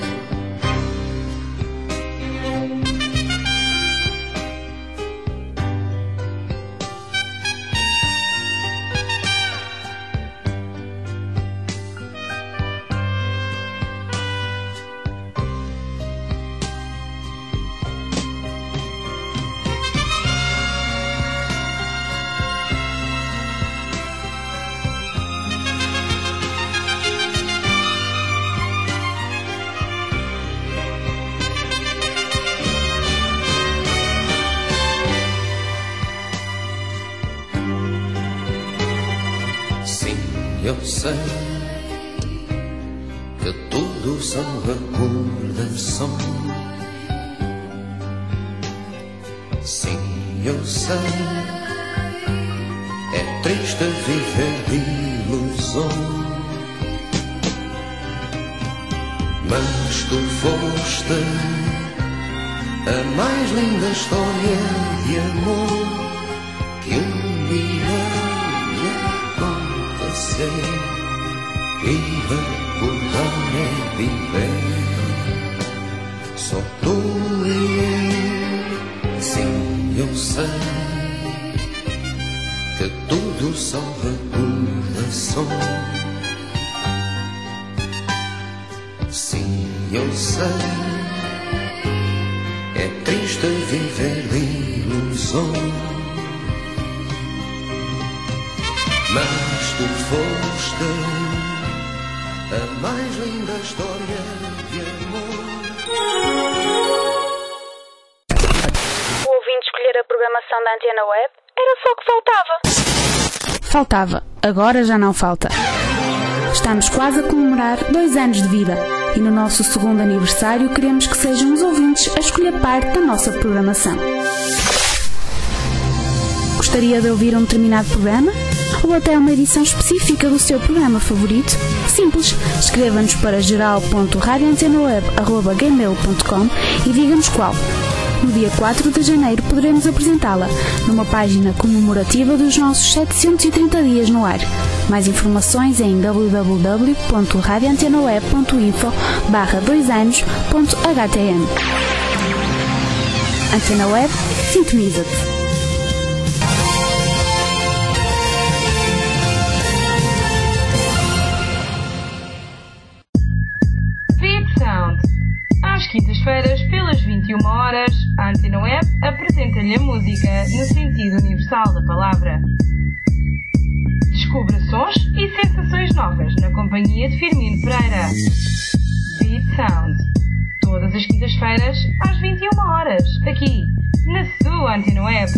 Eu sei que tudo são recordações. Sim, eu sei, é triste viver de ilusão. Mas tu foste a mais linda história de amor que um dia e recordar é viver, só tu e eu. Sim, eu sei que tudo são recordações. Sim, eu sei, é triste viver de ilusão. Mas tu foste a mais linda história de amor. O ouvinte escolher a programação da Antena Web era só o que faltava. Faltava, agora já não falta. Estamos quase a comemorar 2 anos de vida e no nosso 2º aniversário queremos que sejam os ouvintes a escolher parte da nossa programação. Gostaria de ouvir um determinado programa? Ou até uma edição específica do seu programa favorito? Simples, escreva-nos para geral.radioantenaweb@gmail.com e diga-nos qual. No dia 4 de janeiro poderemos apresentá-la numa página comemorativa dos nossos 730 dias no ar. Mais informações em www.radioantenaweb.info/2anos.htm. Antena Web, sintoniza-te. Às quintas-feiras, pelas 21 horas, a Antena Web apresenta-lhe a música no sentido universal da palavra. Descubra sons e sensações novas na companhia de Firmino Pereira. Beat Sound. Todas as quintas-feiras, às 21 horas, aqui, na sua Antena Web.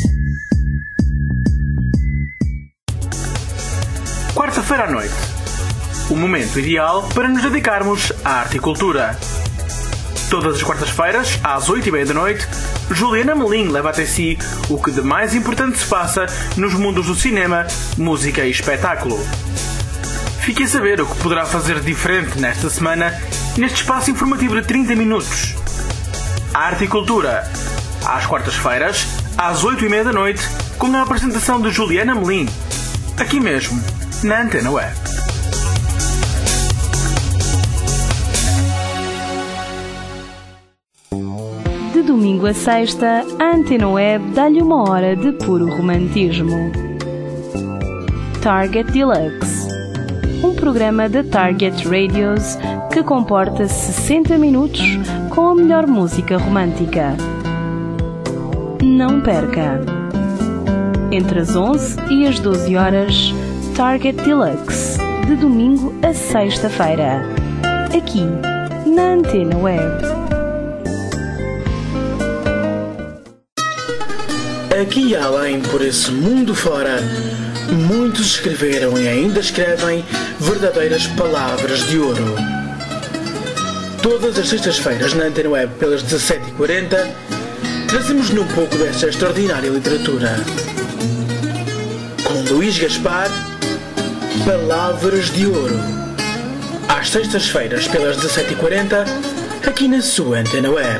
Quarta-feira à noite. O momento ideal para nos dedicarmos à arte e cultura. Todas as quartas-feiras, às 8h30 da noite, Juliana Melim leva até si o que de mais importante se passa nos mundos do cinema, música e espetáculo. Fique a saber o que poderá fazer diferente nesta semana, neste espaço informativo de 30 minutos. Arte e cultura. Às quartas-feiras, às 8h30 da noite, com a apresentação de Juliana Melim. Aqui mesmo, na Antena Web. De domingo a sexta, a Antena Web dá-lhe 1 hora de puro romantismo. Target Deluxe. Um programa da Target Radios que comporta 60 minutos com a melhor música romântica. Não perca! Entre as 11 e as 12 horas, Target Deluxe. De domingo a sexta-feira. Aqui, na Antena Web. Aqui e além, por esse mundo fora, muitos escreveram e ainda escrevem verdadeiras palavras de ouro. Todas as sextas-feiras na Antena Web, pelas 17h40, trazemos-lhe um pouco desta extraordinária literatura. Com Luís Gaspar, Palavras de Ouro. às sextas-feiras pelas 17h40, aqui na sua Antena Web.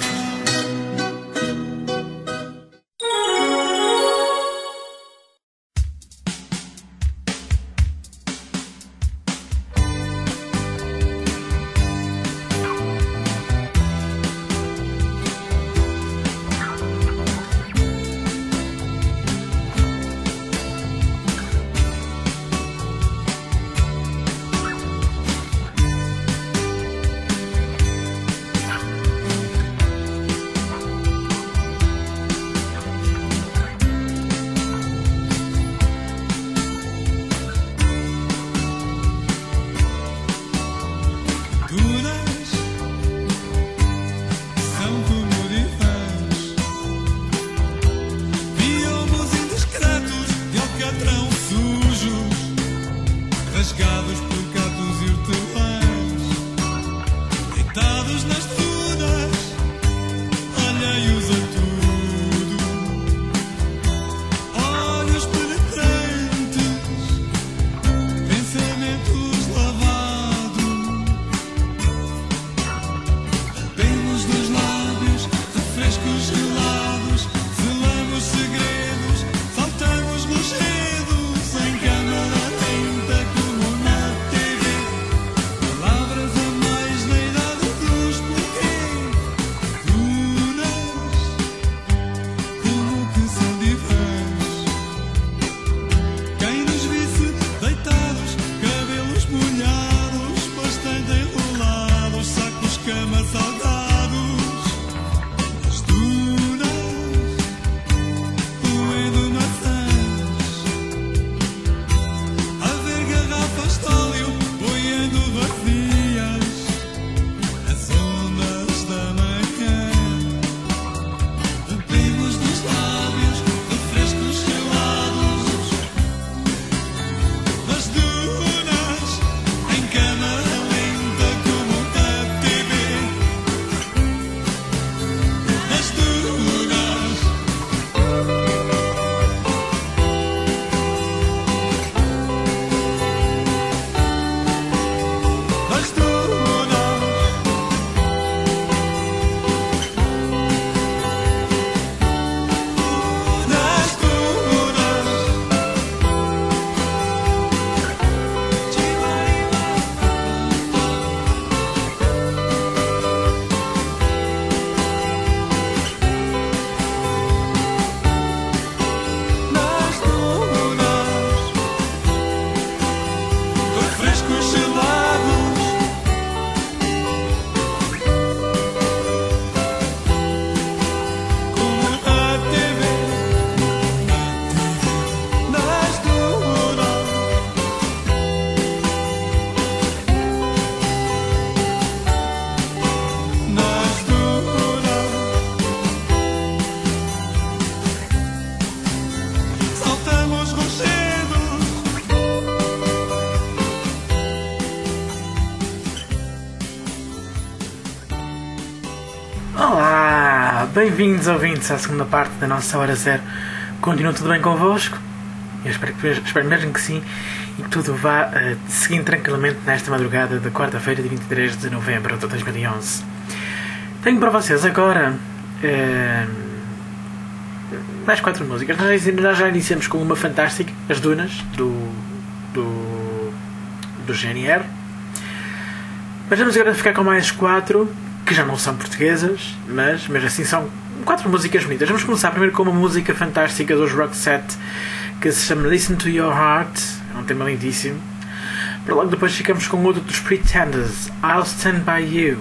Bem-vindos, ouvintes, à segunda parte da nossa Hora Zero. Continua tudo bem convosco? Eu espero mesmo que sim, e que tudo vá seguindo tranquilamente nesta madrugada da quarta-feira de 23 de novembro de 2011. Tenho para vocês agora mais 4 músicas. Nós já iniciamos com uma fantástica, As Dunas, do GNR. Mas vamos agora ficar com mais 4, que já não são portuguesas, mas assim são 4 músicas bonitas. Vamos começar primeiro com uma música fantástica dos Roxette, que se chama Listen to Your Heart. É um tema lindíssimo. Para logo depois ficamos com outro dos Pretenders, I'll Stand By You.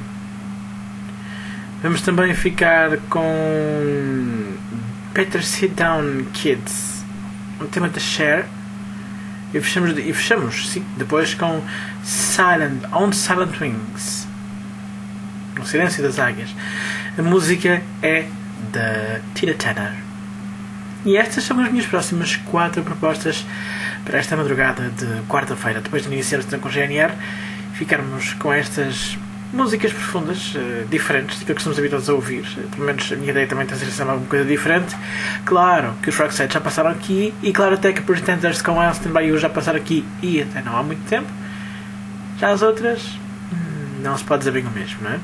Vamos também ficar com Better Sit Down Kids, um tema da Cher. E fechamos sim, depois com On Silent Wings, No Silêncio das Águias. A música é da Tina Turner. E estas são as minhas próximas 4 propostas para esta madrugada de quarta-feira. Depois de iniciarmos então com o GNR, ficarmos com estas músicas profundas, diferentes daquilo que estamos habituados a ouvir. Pelo menos a minha ideia também está a ser alguma coisa diferente. Claro que os Roxette já passaram aqui, e claro até que os Pretenders com I'll Stand By You já passaram aqui, e até não há muito tempo. Já as outras, não se pode dizer bem o mesmo, não é?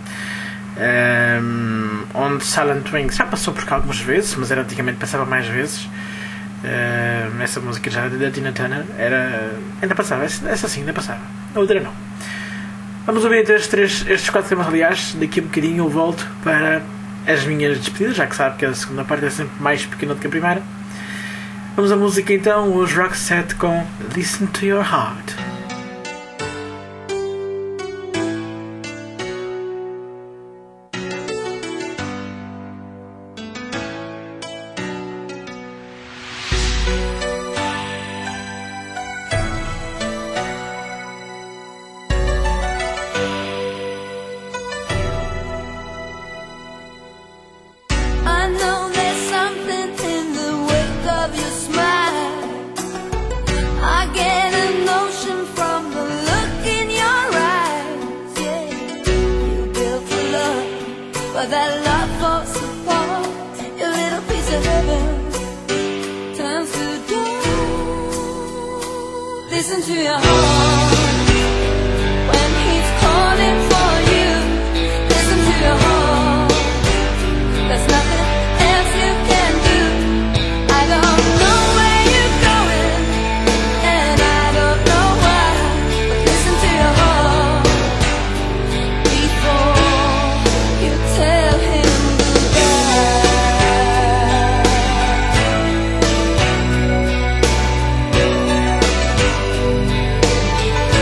Onde Silent Wings já passou por cá algumas vezes, mas antigamente passava mais vezes. Essa música já da Tina Turner ainda passava, essa sim ainda passava, a outra não. Vamos ouvir estes 4 temas. Aliás, daqui a um bocadinho eu volto para as minhas despedidas, já que sabe que a segunda parte é sempre mais pequena do que a primeira. Vamos à música então, os Roxette com Listen to Your Heart. Listen to your heart when he's calling for you. Listen to your heart. There's nothing else you can do. I don't know where you're going, and I don't know why. But listen to your heart before you tell him goodbye.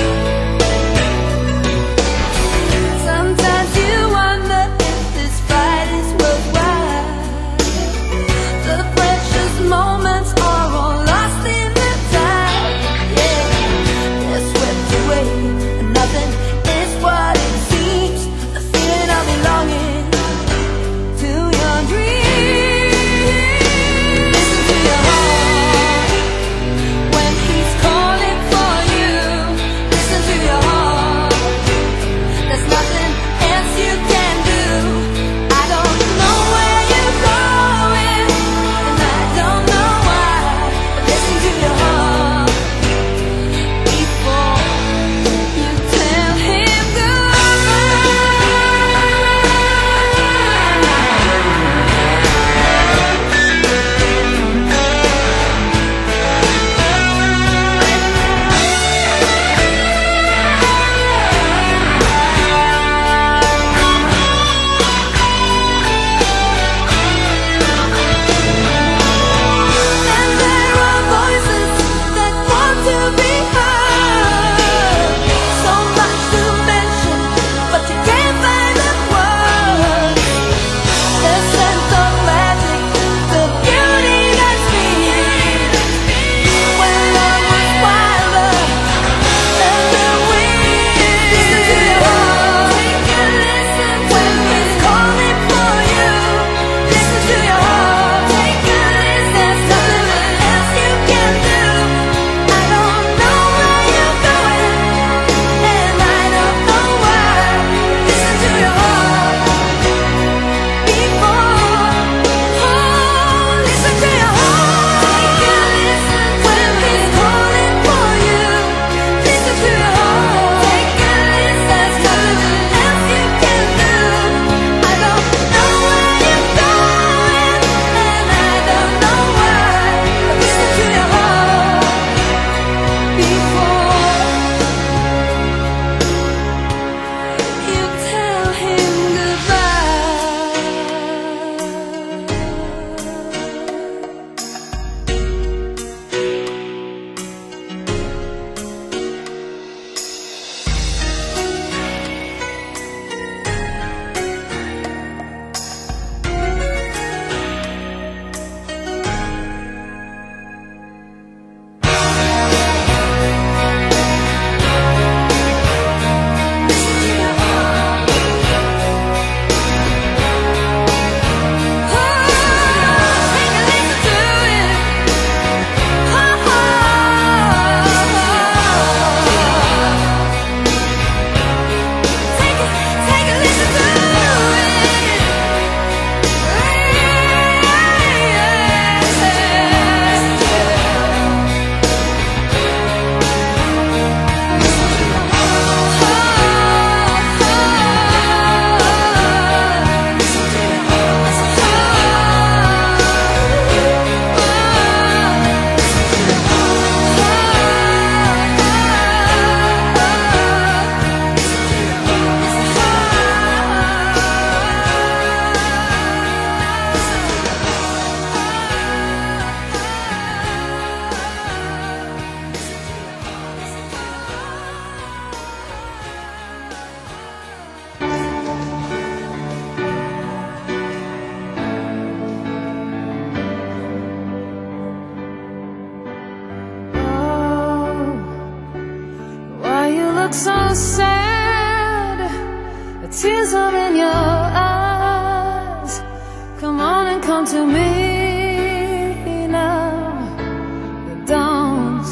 look so sad, the tears are in your eyes. Come on and come to me now. Don't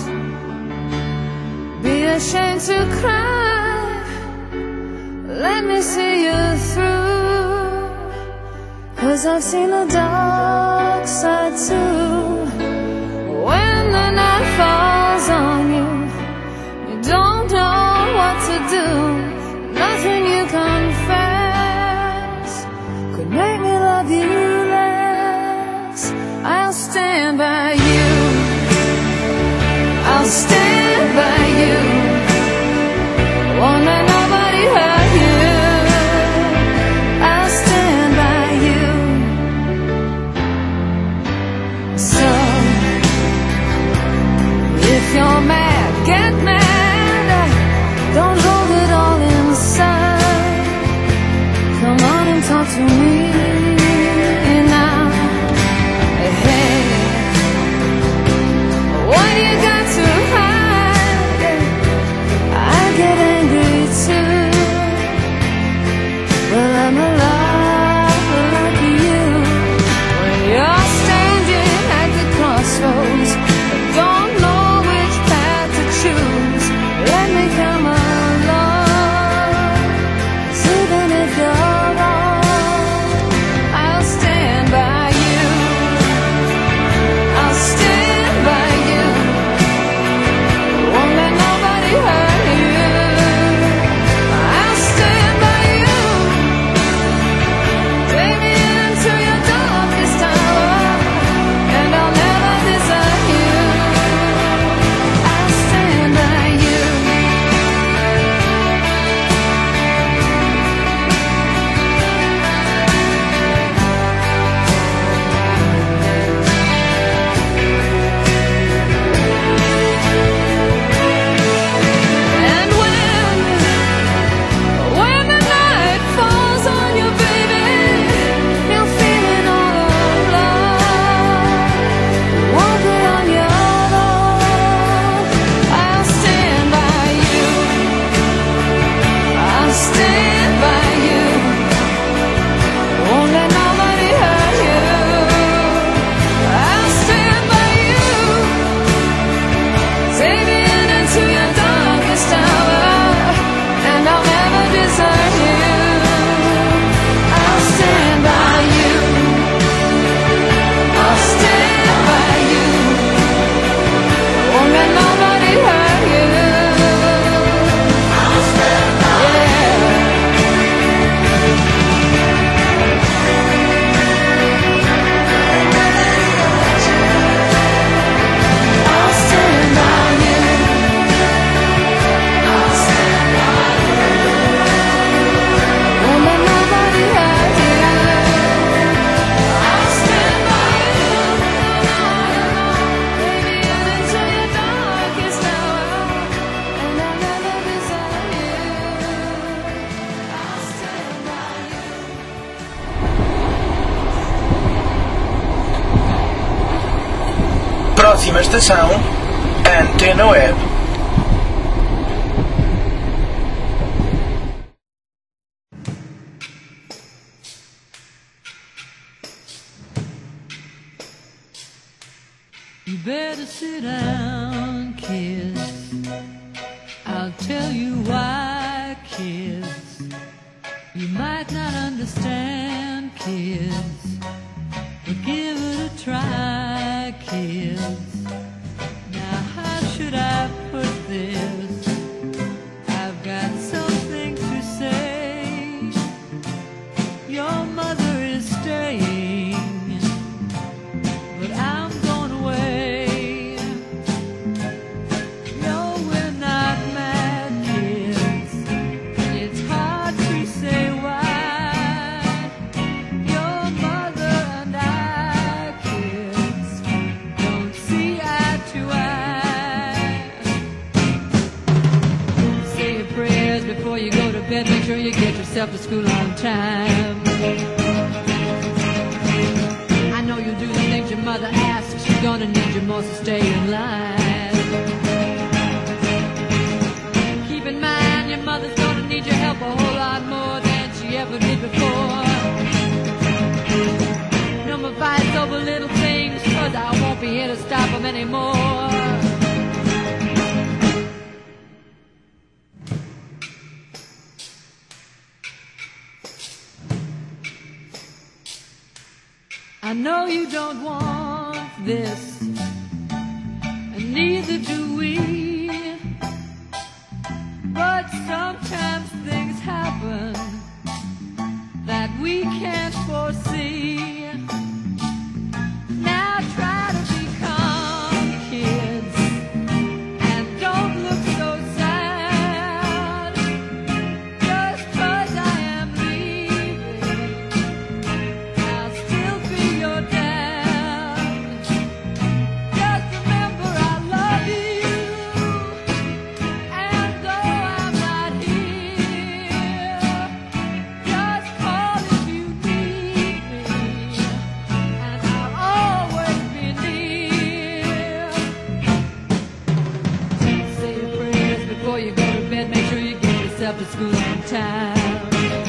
be ashamed to cry. Let me see you through, 'cause I've seen the dark side too. When the night falls on you, you don't know what to do. Nothing you confess could make me love you less. I'll stand by you, I'll stand by you. Won't let nobody hurt you. I'll stand by you. So if you're mad, get mad. Don't hold it all inside. Come on and talk to me now. Hey, what you got to hide? I get angry too. Well, I'm alive like you. When you're standing at the crossroads, don't know which path to choose. Let me come along. 'Cause even if you're wrong, I'll stand by you. I'll stand by you. Won't let nobody hurt you. I'll stand by you. Take me into your darkest hour, and I'll never desert you. I'll stand by you. And when the night falls on you, baby, you're feeling all alone. Won't be on your own. I'll stand by you. I'll stand by you. Won't let nobody hurt you. I'll stand by you. Take me into your darkest hour, and I'll never desert you. I'll stand by you. I'll stand by you. Won't let nobody hurt you. I'll stand by you. I'll stand by you. I'll stand by you. Won't let nobody hurt you. I'll stand by you. Take me into your darkest hour, and I'll never desert you. I'll stand by you. Próxima estação, Antena Web. You better sit down, kids. I'll tell you why, kids. You might not understand, kids, but give it a try, kids. Now how should I put this? I've got something to say. Your mother is staying, but I'm going away. No, we're not mad, kids. It's hard to say why. Your mother and I, kids, don't see eye to eye. Say your prayers before you go to bed. Make sure you get yourself to school on time. I know you'll do the things your mother asks. She's gonna need you most to stay in line. Keep in mind here to stop them anymore. I know you don't want this, and neither do we. But sometimes things happen that we can't foresee. Now try to be calm, kids, and don't look so sad. Just 'cause I am leaving, I'll still be your dad. Just remember I love you, and though I'm not here, just call if you need me, and I'll always be near. Say your prayers before you go to bed. Make sure you get yourself to school on time.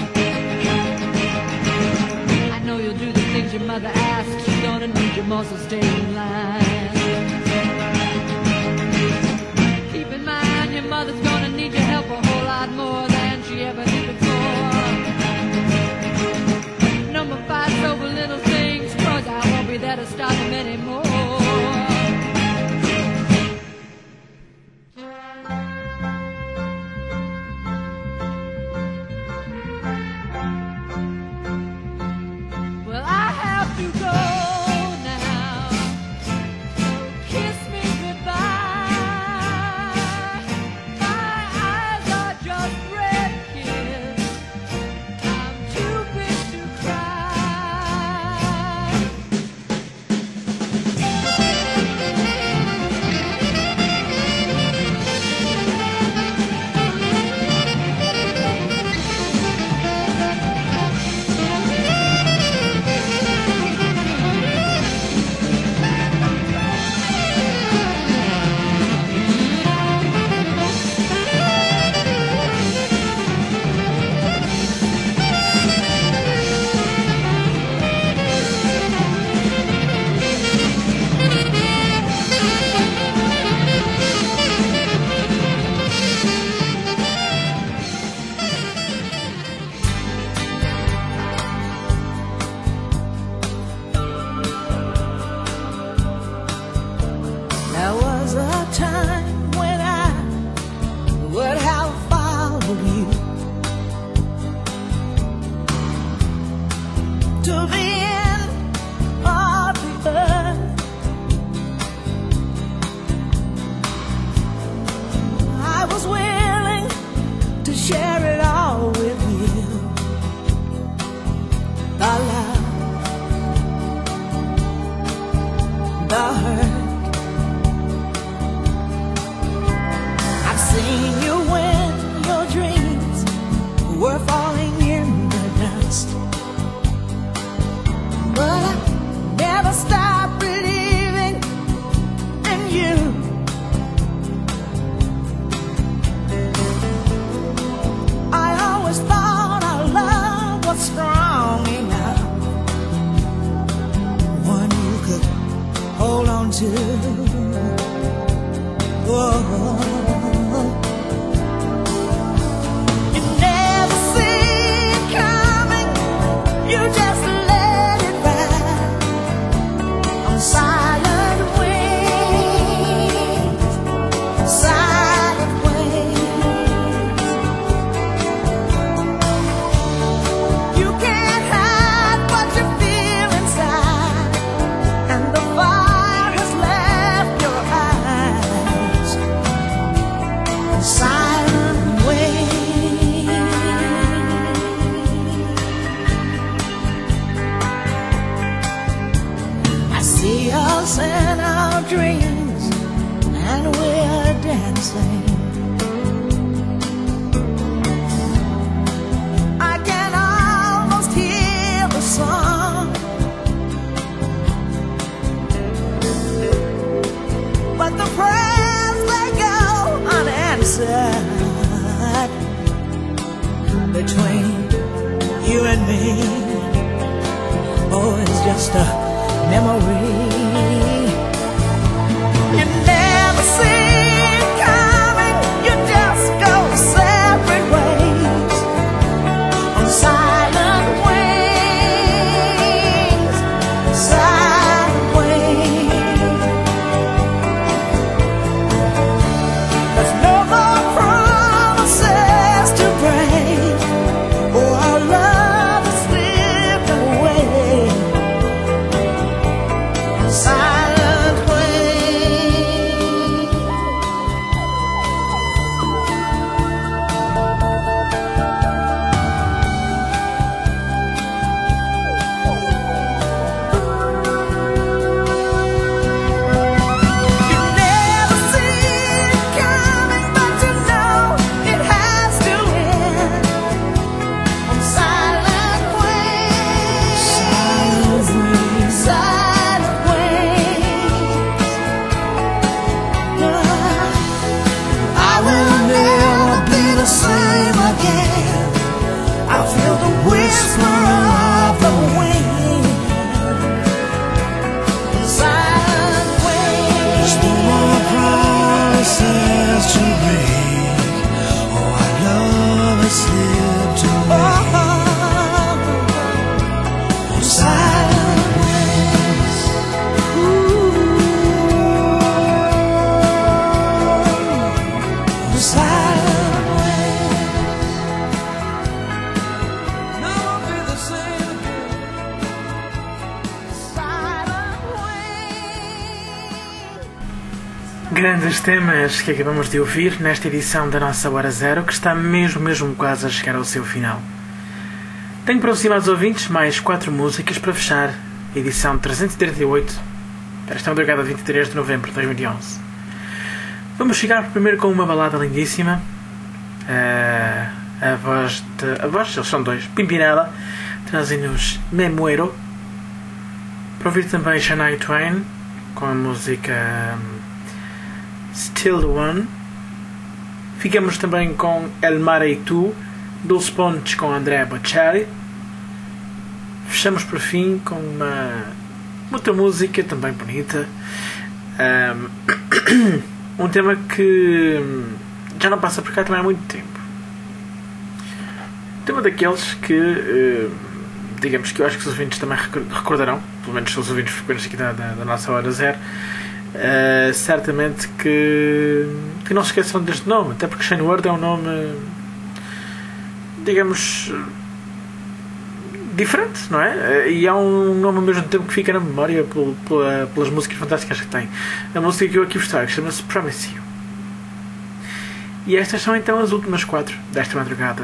I know you'll do the things your mother asks. She's gonna need you more, so stay in line. Keep in mind your mother's gonna need your help a whole lot more than she ever did before. No more fights over little things, 'cause I won't be there to stop them anymore. Well, I have to go now, so kiss me goodbye. My eyes are just red, kids. I'm too big to cry. There was a time when I would have followed you to the end of the earth. I was willing to share it all with you. The love, the hurt. I've seen you when your dreams were falling in the dust, but I never stopped believing in you. I always thought our love was strong enough, one you could hold on to. Whoa. You never see it coming, you just let it ride on silent wings, silent wings. You can't hide what you feel inside, and the fire has left your eyes. Silent wings. I see us in our dreams, and we're dancing. I can almost hear the song, but the prayers they go unanswered between you and me. Oh, it's just a memory. Grandes temas que acabamos de ouvir nesta edição da nossa Hora Zero, que está mesmo quase a chegar ao seu final. Tenho para os estimados ouvintes mais 4 músicas para fechar a edição 338 desta madrugada de 23 de novembro de 2011. Vamos chegar primeiro com uma balada lindíssima. A voz, eles são dois, Pimpinela, trazem-nos Me Muero. Para ouvir também Shania Twain com a música Still the One. Ficamos também com El Mare e Tu, Dulce Pontes com Andrea Bocelli. Fechamos por fim com uma outra música também bonita, um tema que já não passa por cá também há muito tempo. Um tema daqueles que digamos que eu acho que os ouvintes também recordarão, pelo menos os ouvintes frequentes aqui da nossa Hora Zero. Certamente que não se esqueçam deste nome, até porque Shane Ward é um nome, digamos, diferente, não é? E é um nome ao mesmo tempo que fica na memória pelas músicas fantásticas que tem. A música que eu aqui vos trago chama-se Promise You. E estas são então as últimas 4 desta madrugada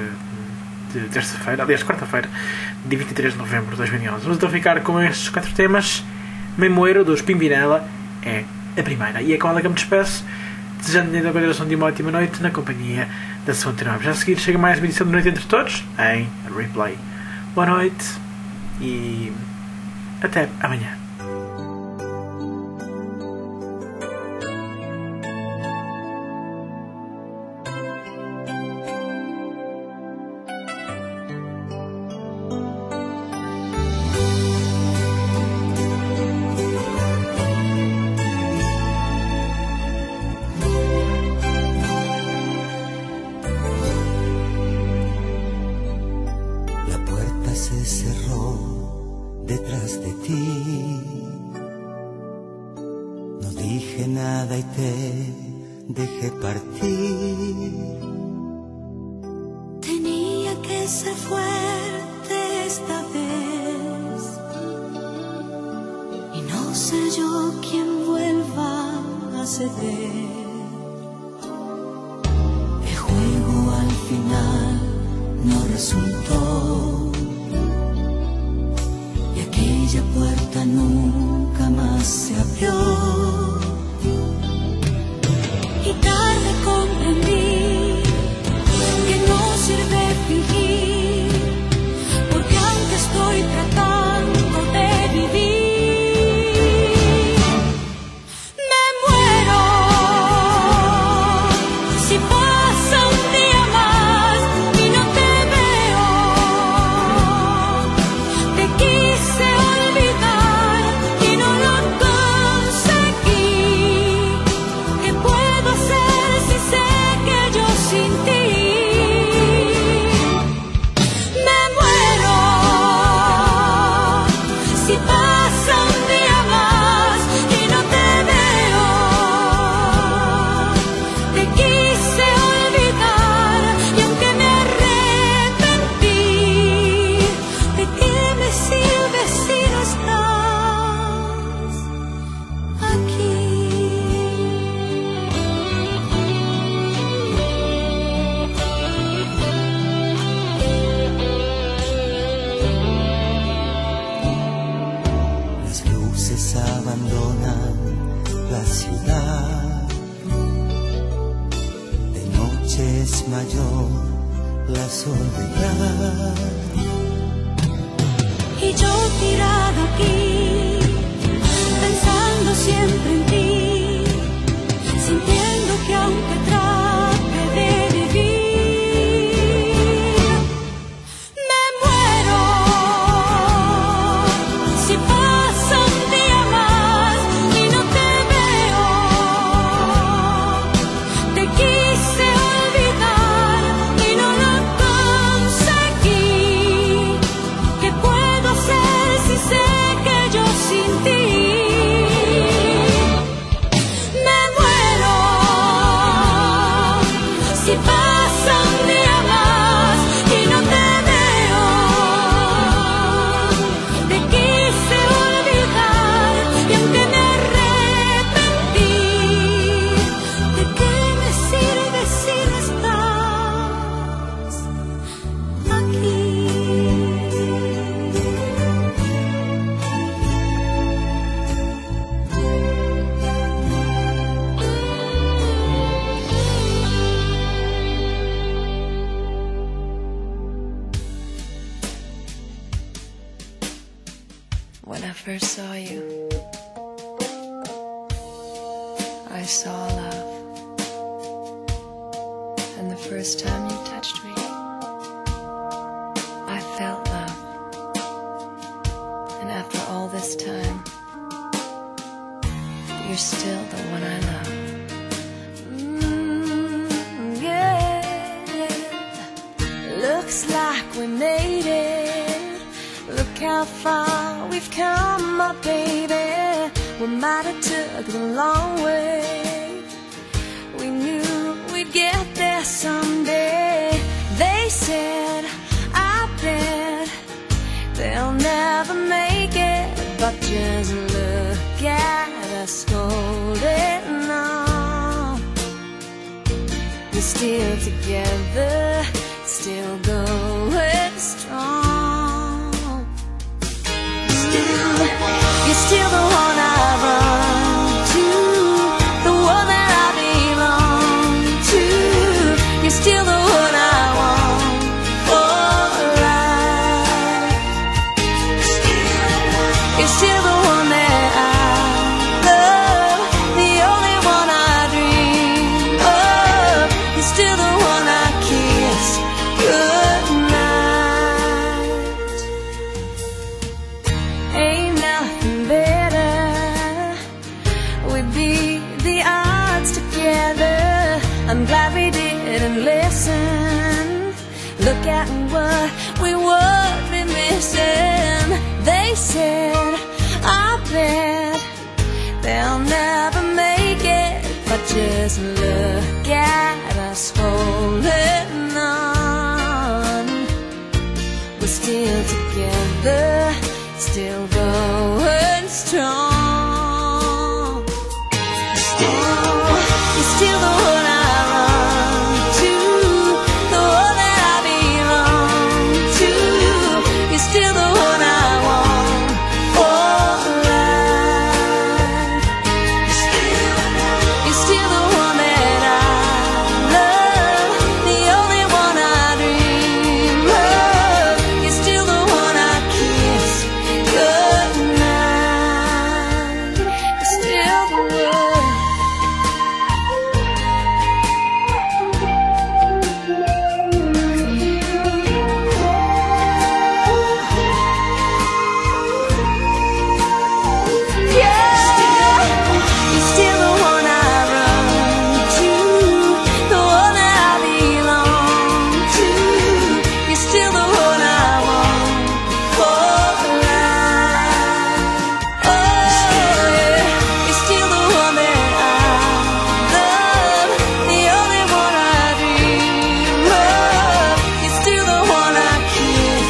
de terça-feira, aliás, quarta-feira, de 23 de novembro de 2011. Vamos então ficar com estes 4 temas. Me Muero, dos Pimpinela, é a primeira. E é com ela que eu me despeço, desejando-lhe a continuação de uma ótima noite na companhia da sua antena. Já a seguir chega mais uma edição de Noite Entre Todos, em replay. Boa noite e até amanhã. Que puedo hacer si sé que When I first saw you, I saw love. And the first time you touched me, I felt love. And after all this time, you're still the one I love. Yeah, looks like we made it. Look how far we've come, my baby. We might have took the long way. We knew we'd get there someday. They said, I bet they'll never make it, but just look at us holding on. We're still together, still going strong. You're still the one I run to, the one that I belong to. You're still the one I want for life. You're still the one that I love, the only one I dream of. You're still the one I kiss goodnight. Ain't nothing better. We beat the odds together. I'm glad we didn't listen. Look at what we would be missing. They said, I bet they'll never make it, but just look at us holding on. We're still together, still going strong. You're still the one I run to, the one that I belong to. You're still the one I want for life. You're still the one that I love, the only one I dream of. You're still the one I kiss goodnight. You're still the one. You're still the one I run to, the one that I belong to. You're still the one I want for life. Oh yeah, you're still the one that I love, the only one I dream of. You're still the one I kiss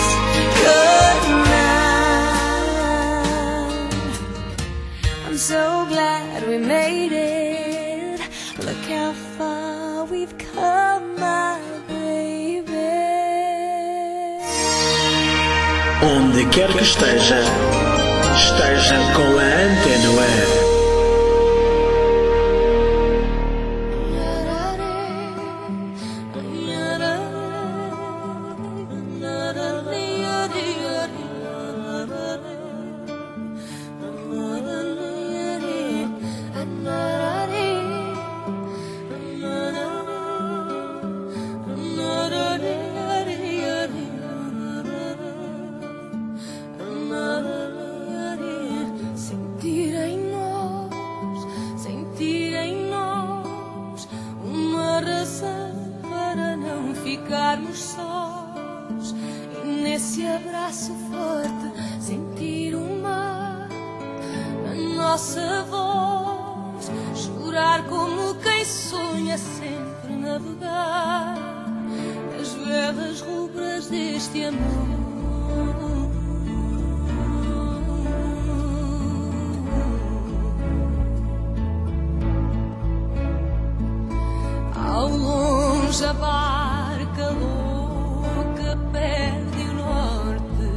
goodnight. I'm so glad we made it. Look how far we've come, my baby. Onde quer que esteja, esteja com a Antena Web. Sentir em nós uma razão para não ficarmos sós. E nesse abraço forte sentir o mar na nossa voz, chorar como quem sonha sempre navegar nas velas rubras deste amor. Ao longe a barca louca perde o norte.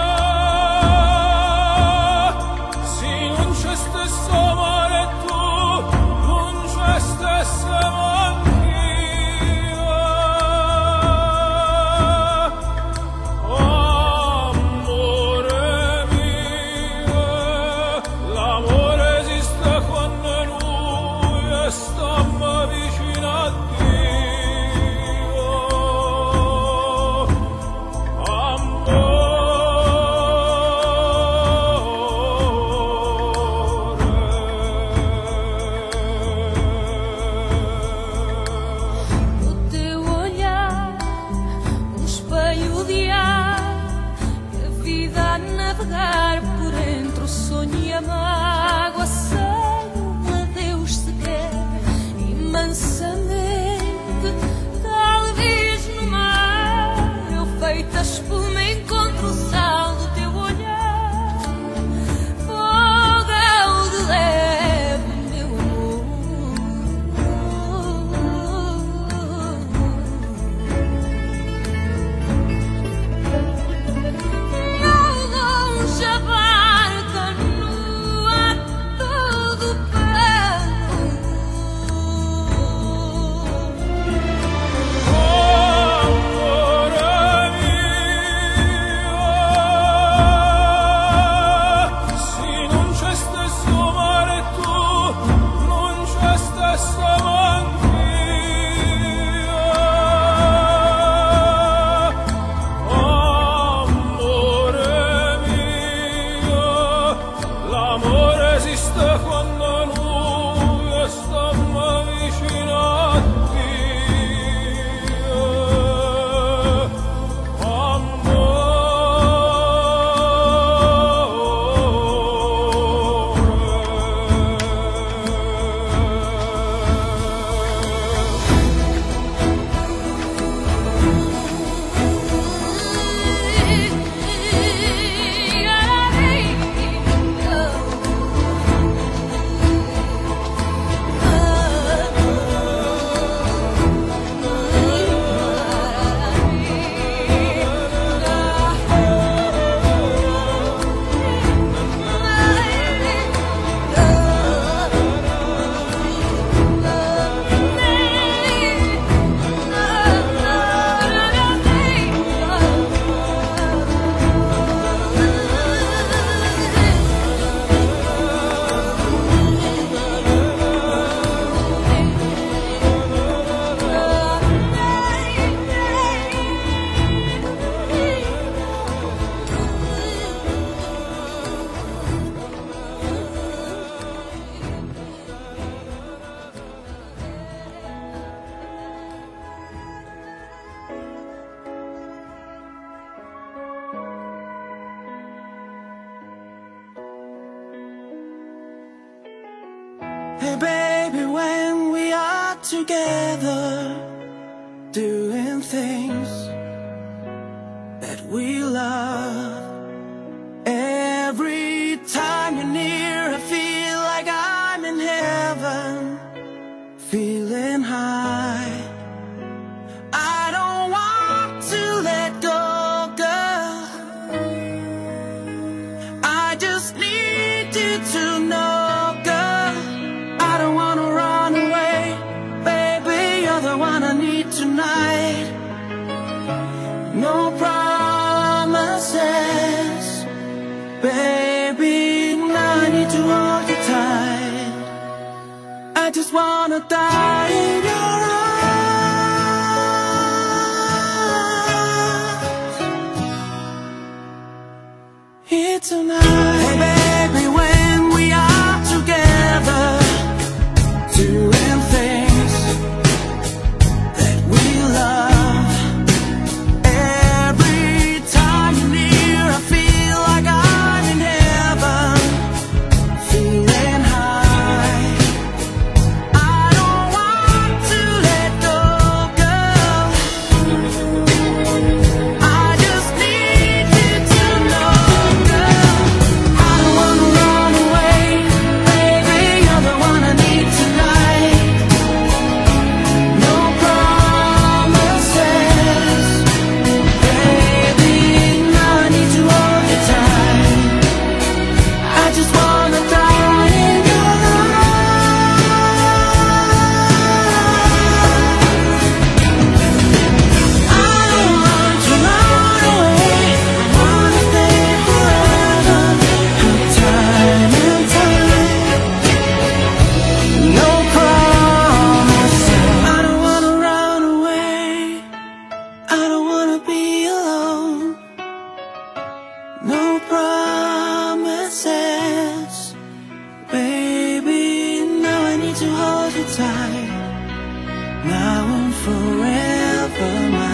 Se non c'è stesso amore tu Hey baby, when we are together, doing things that we love, every time you're near, I feel like I'm in heaven, feeling high. I don't want to let go, girl. I just need you to know, girl. I don't want to run away, baby. You're the one I need tonight. No promises, baby. Now I need to hold you tight. I just wanna die in your arms here tonight. Hey baby, when we are together, doing things that we love, every time you're near, I feel like I'm in heaven, feeling high. I don't want to let go, girl. I just need you to know, girl. I don't wanna run away, baby. You're the one I need tonight. No promises, baby. Now I need to hold you tight. I just wanna die in your arms. I don't want to run away. I wanna stay forever, time and time. No promises. I don't wanna run away. I don't wanna be alone. No promises, baby. Now I need to hold you tight. Now and forever, my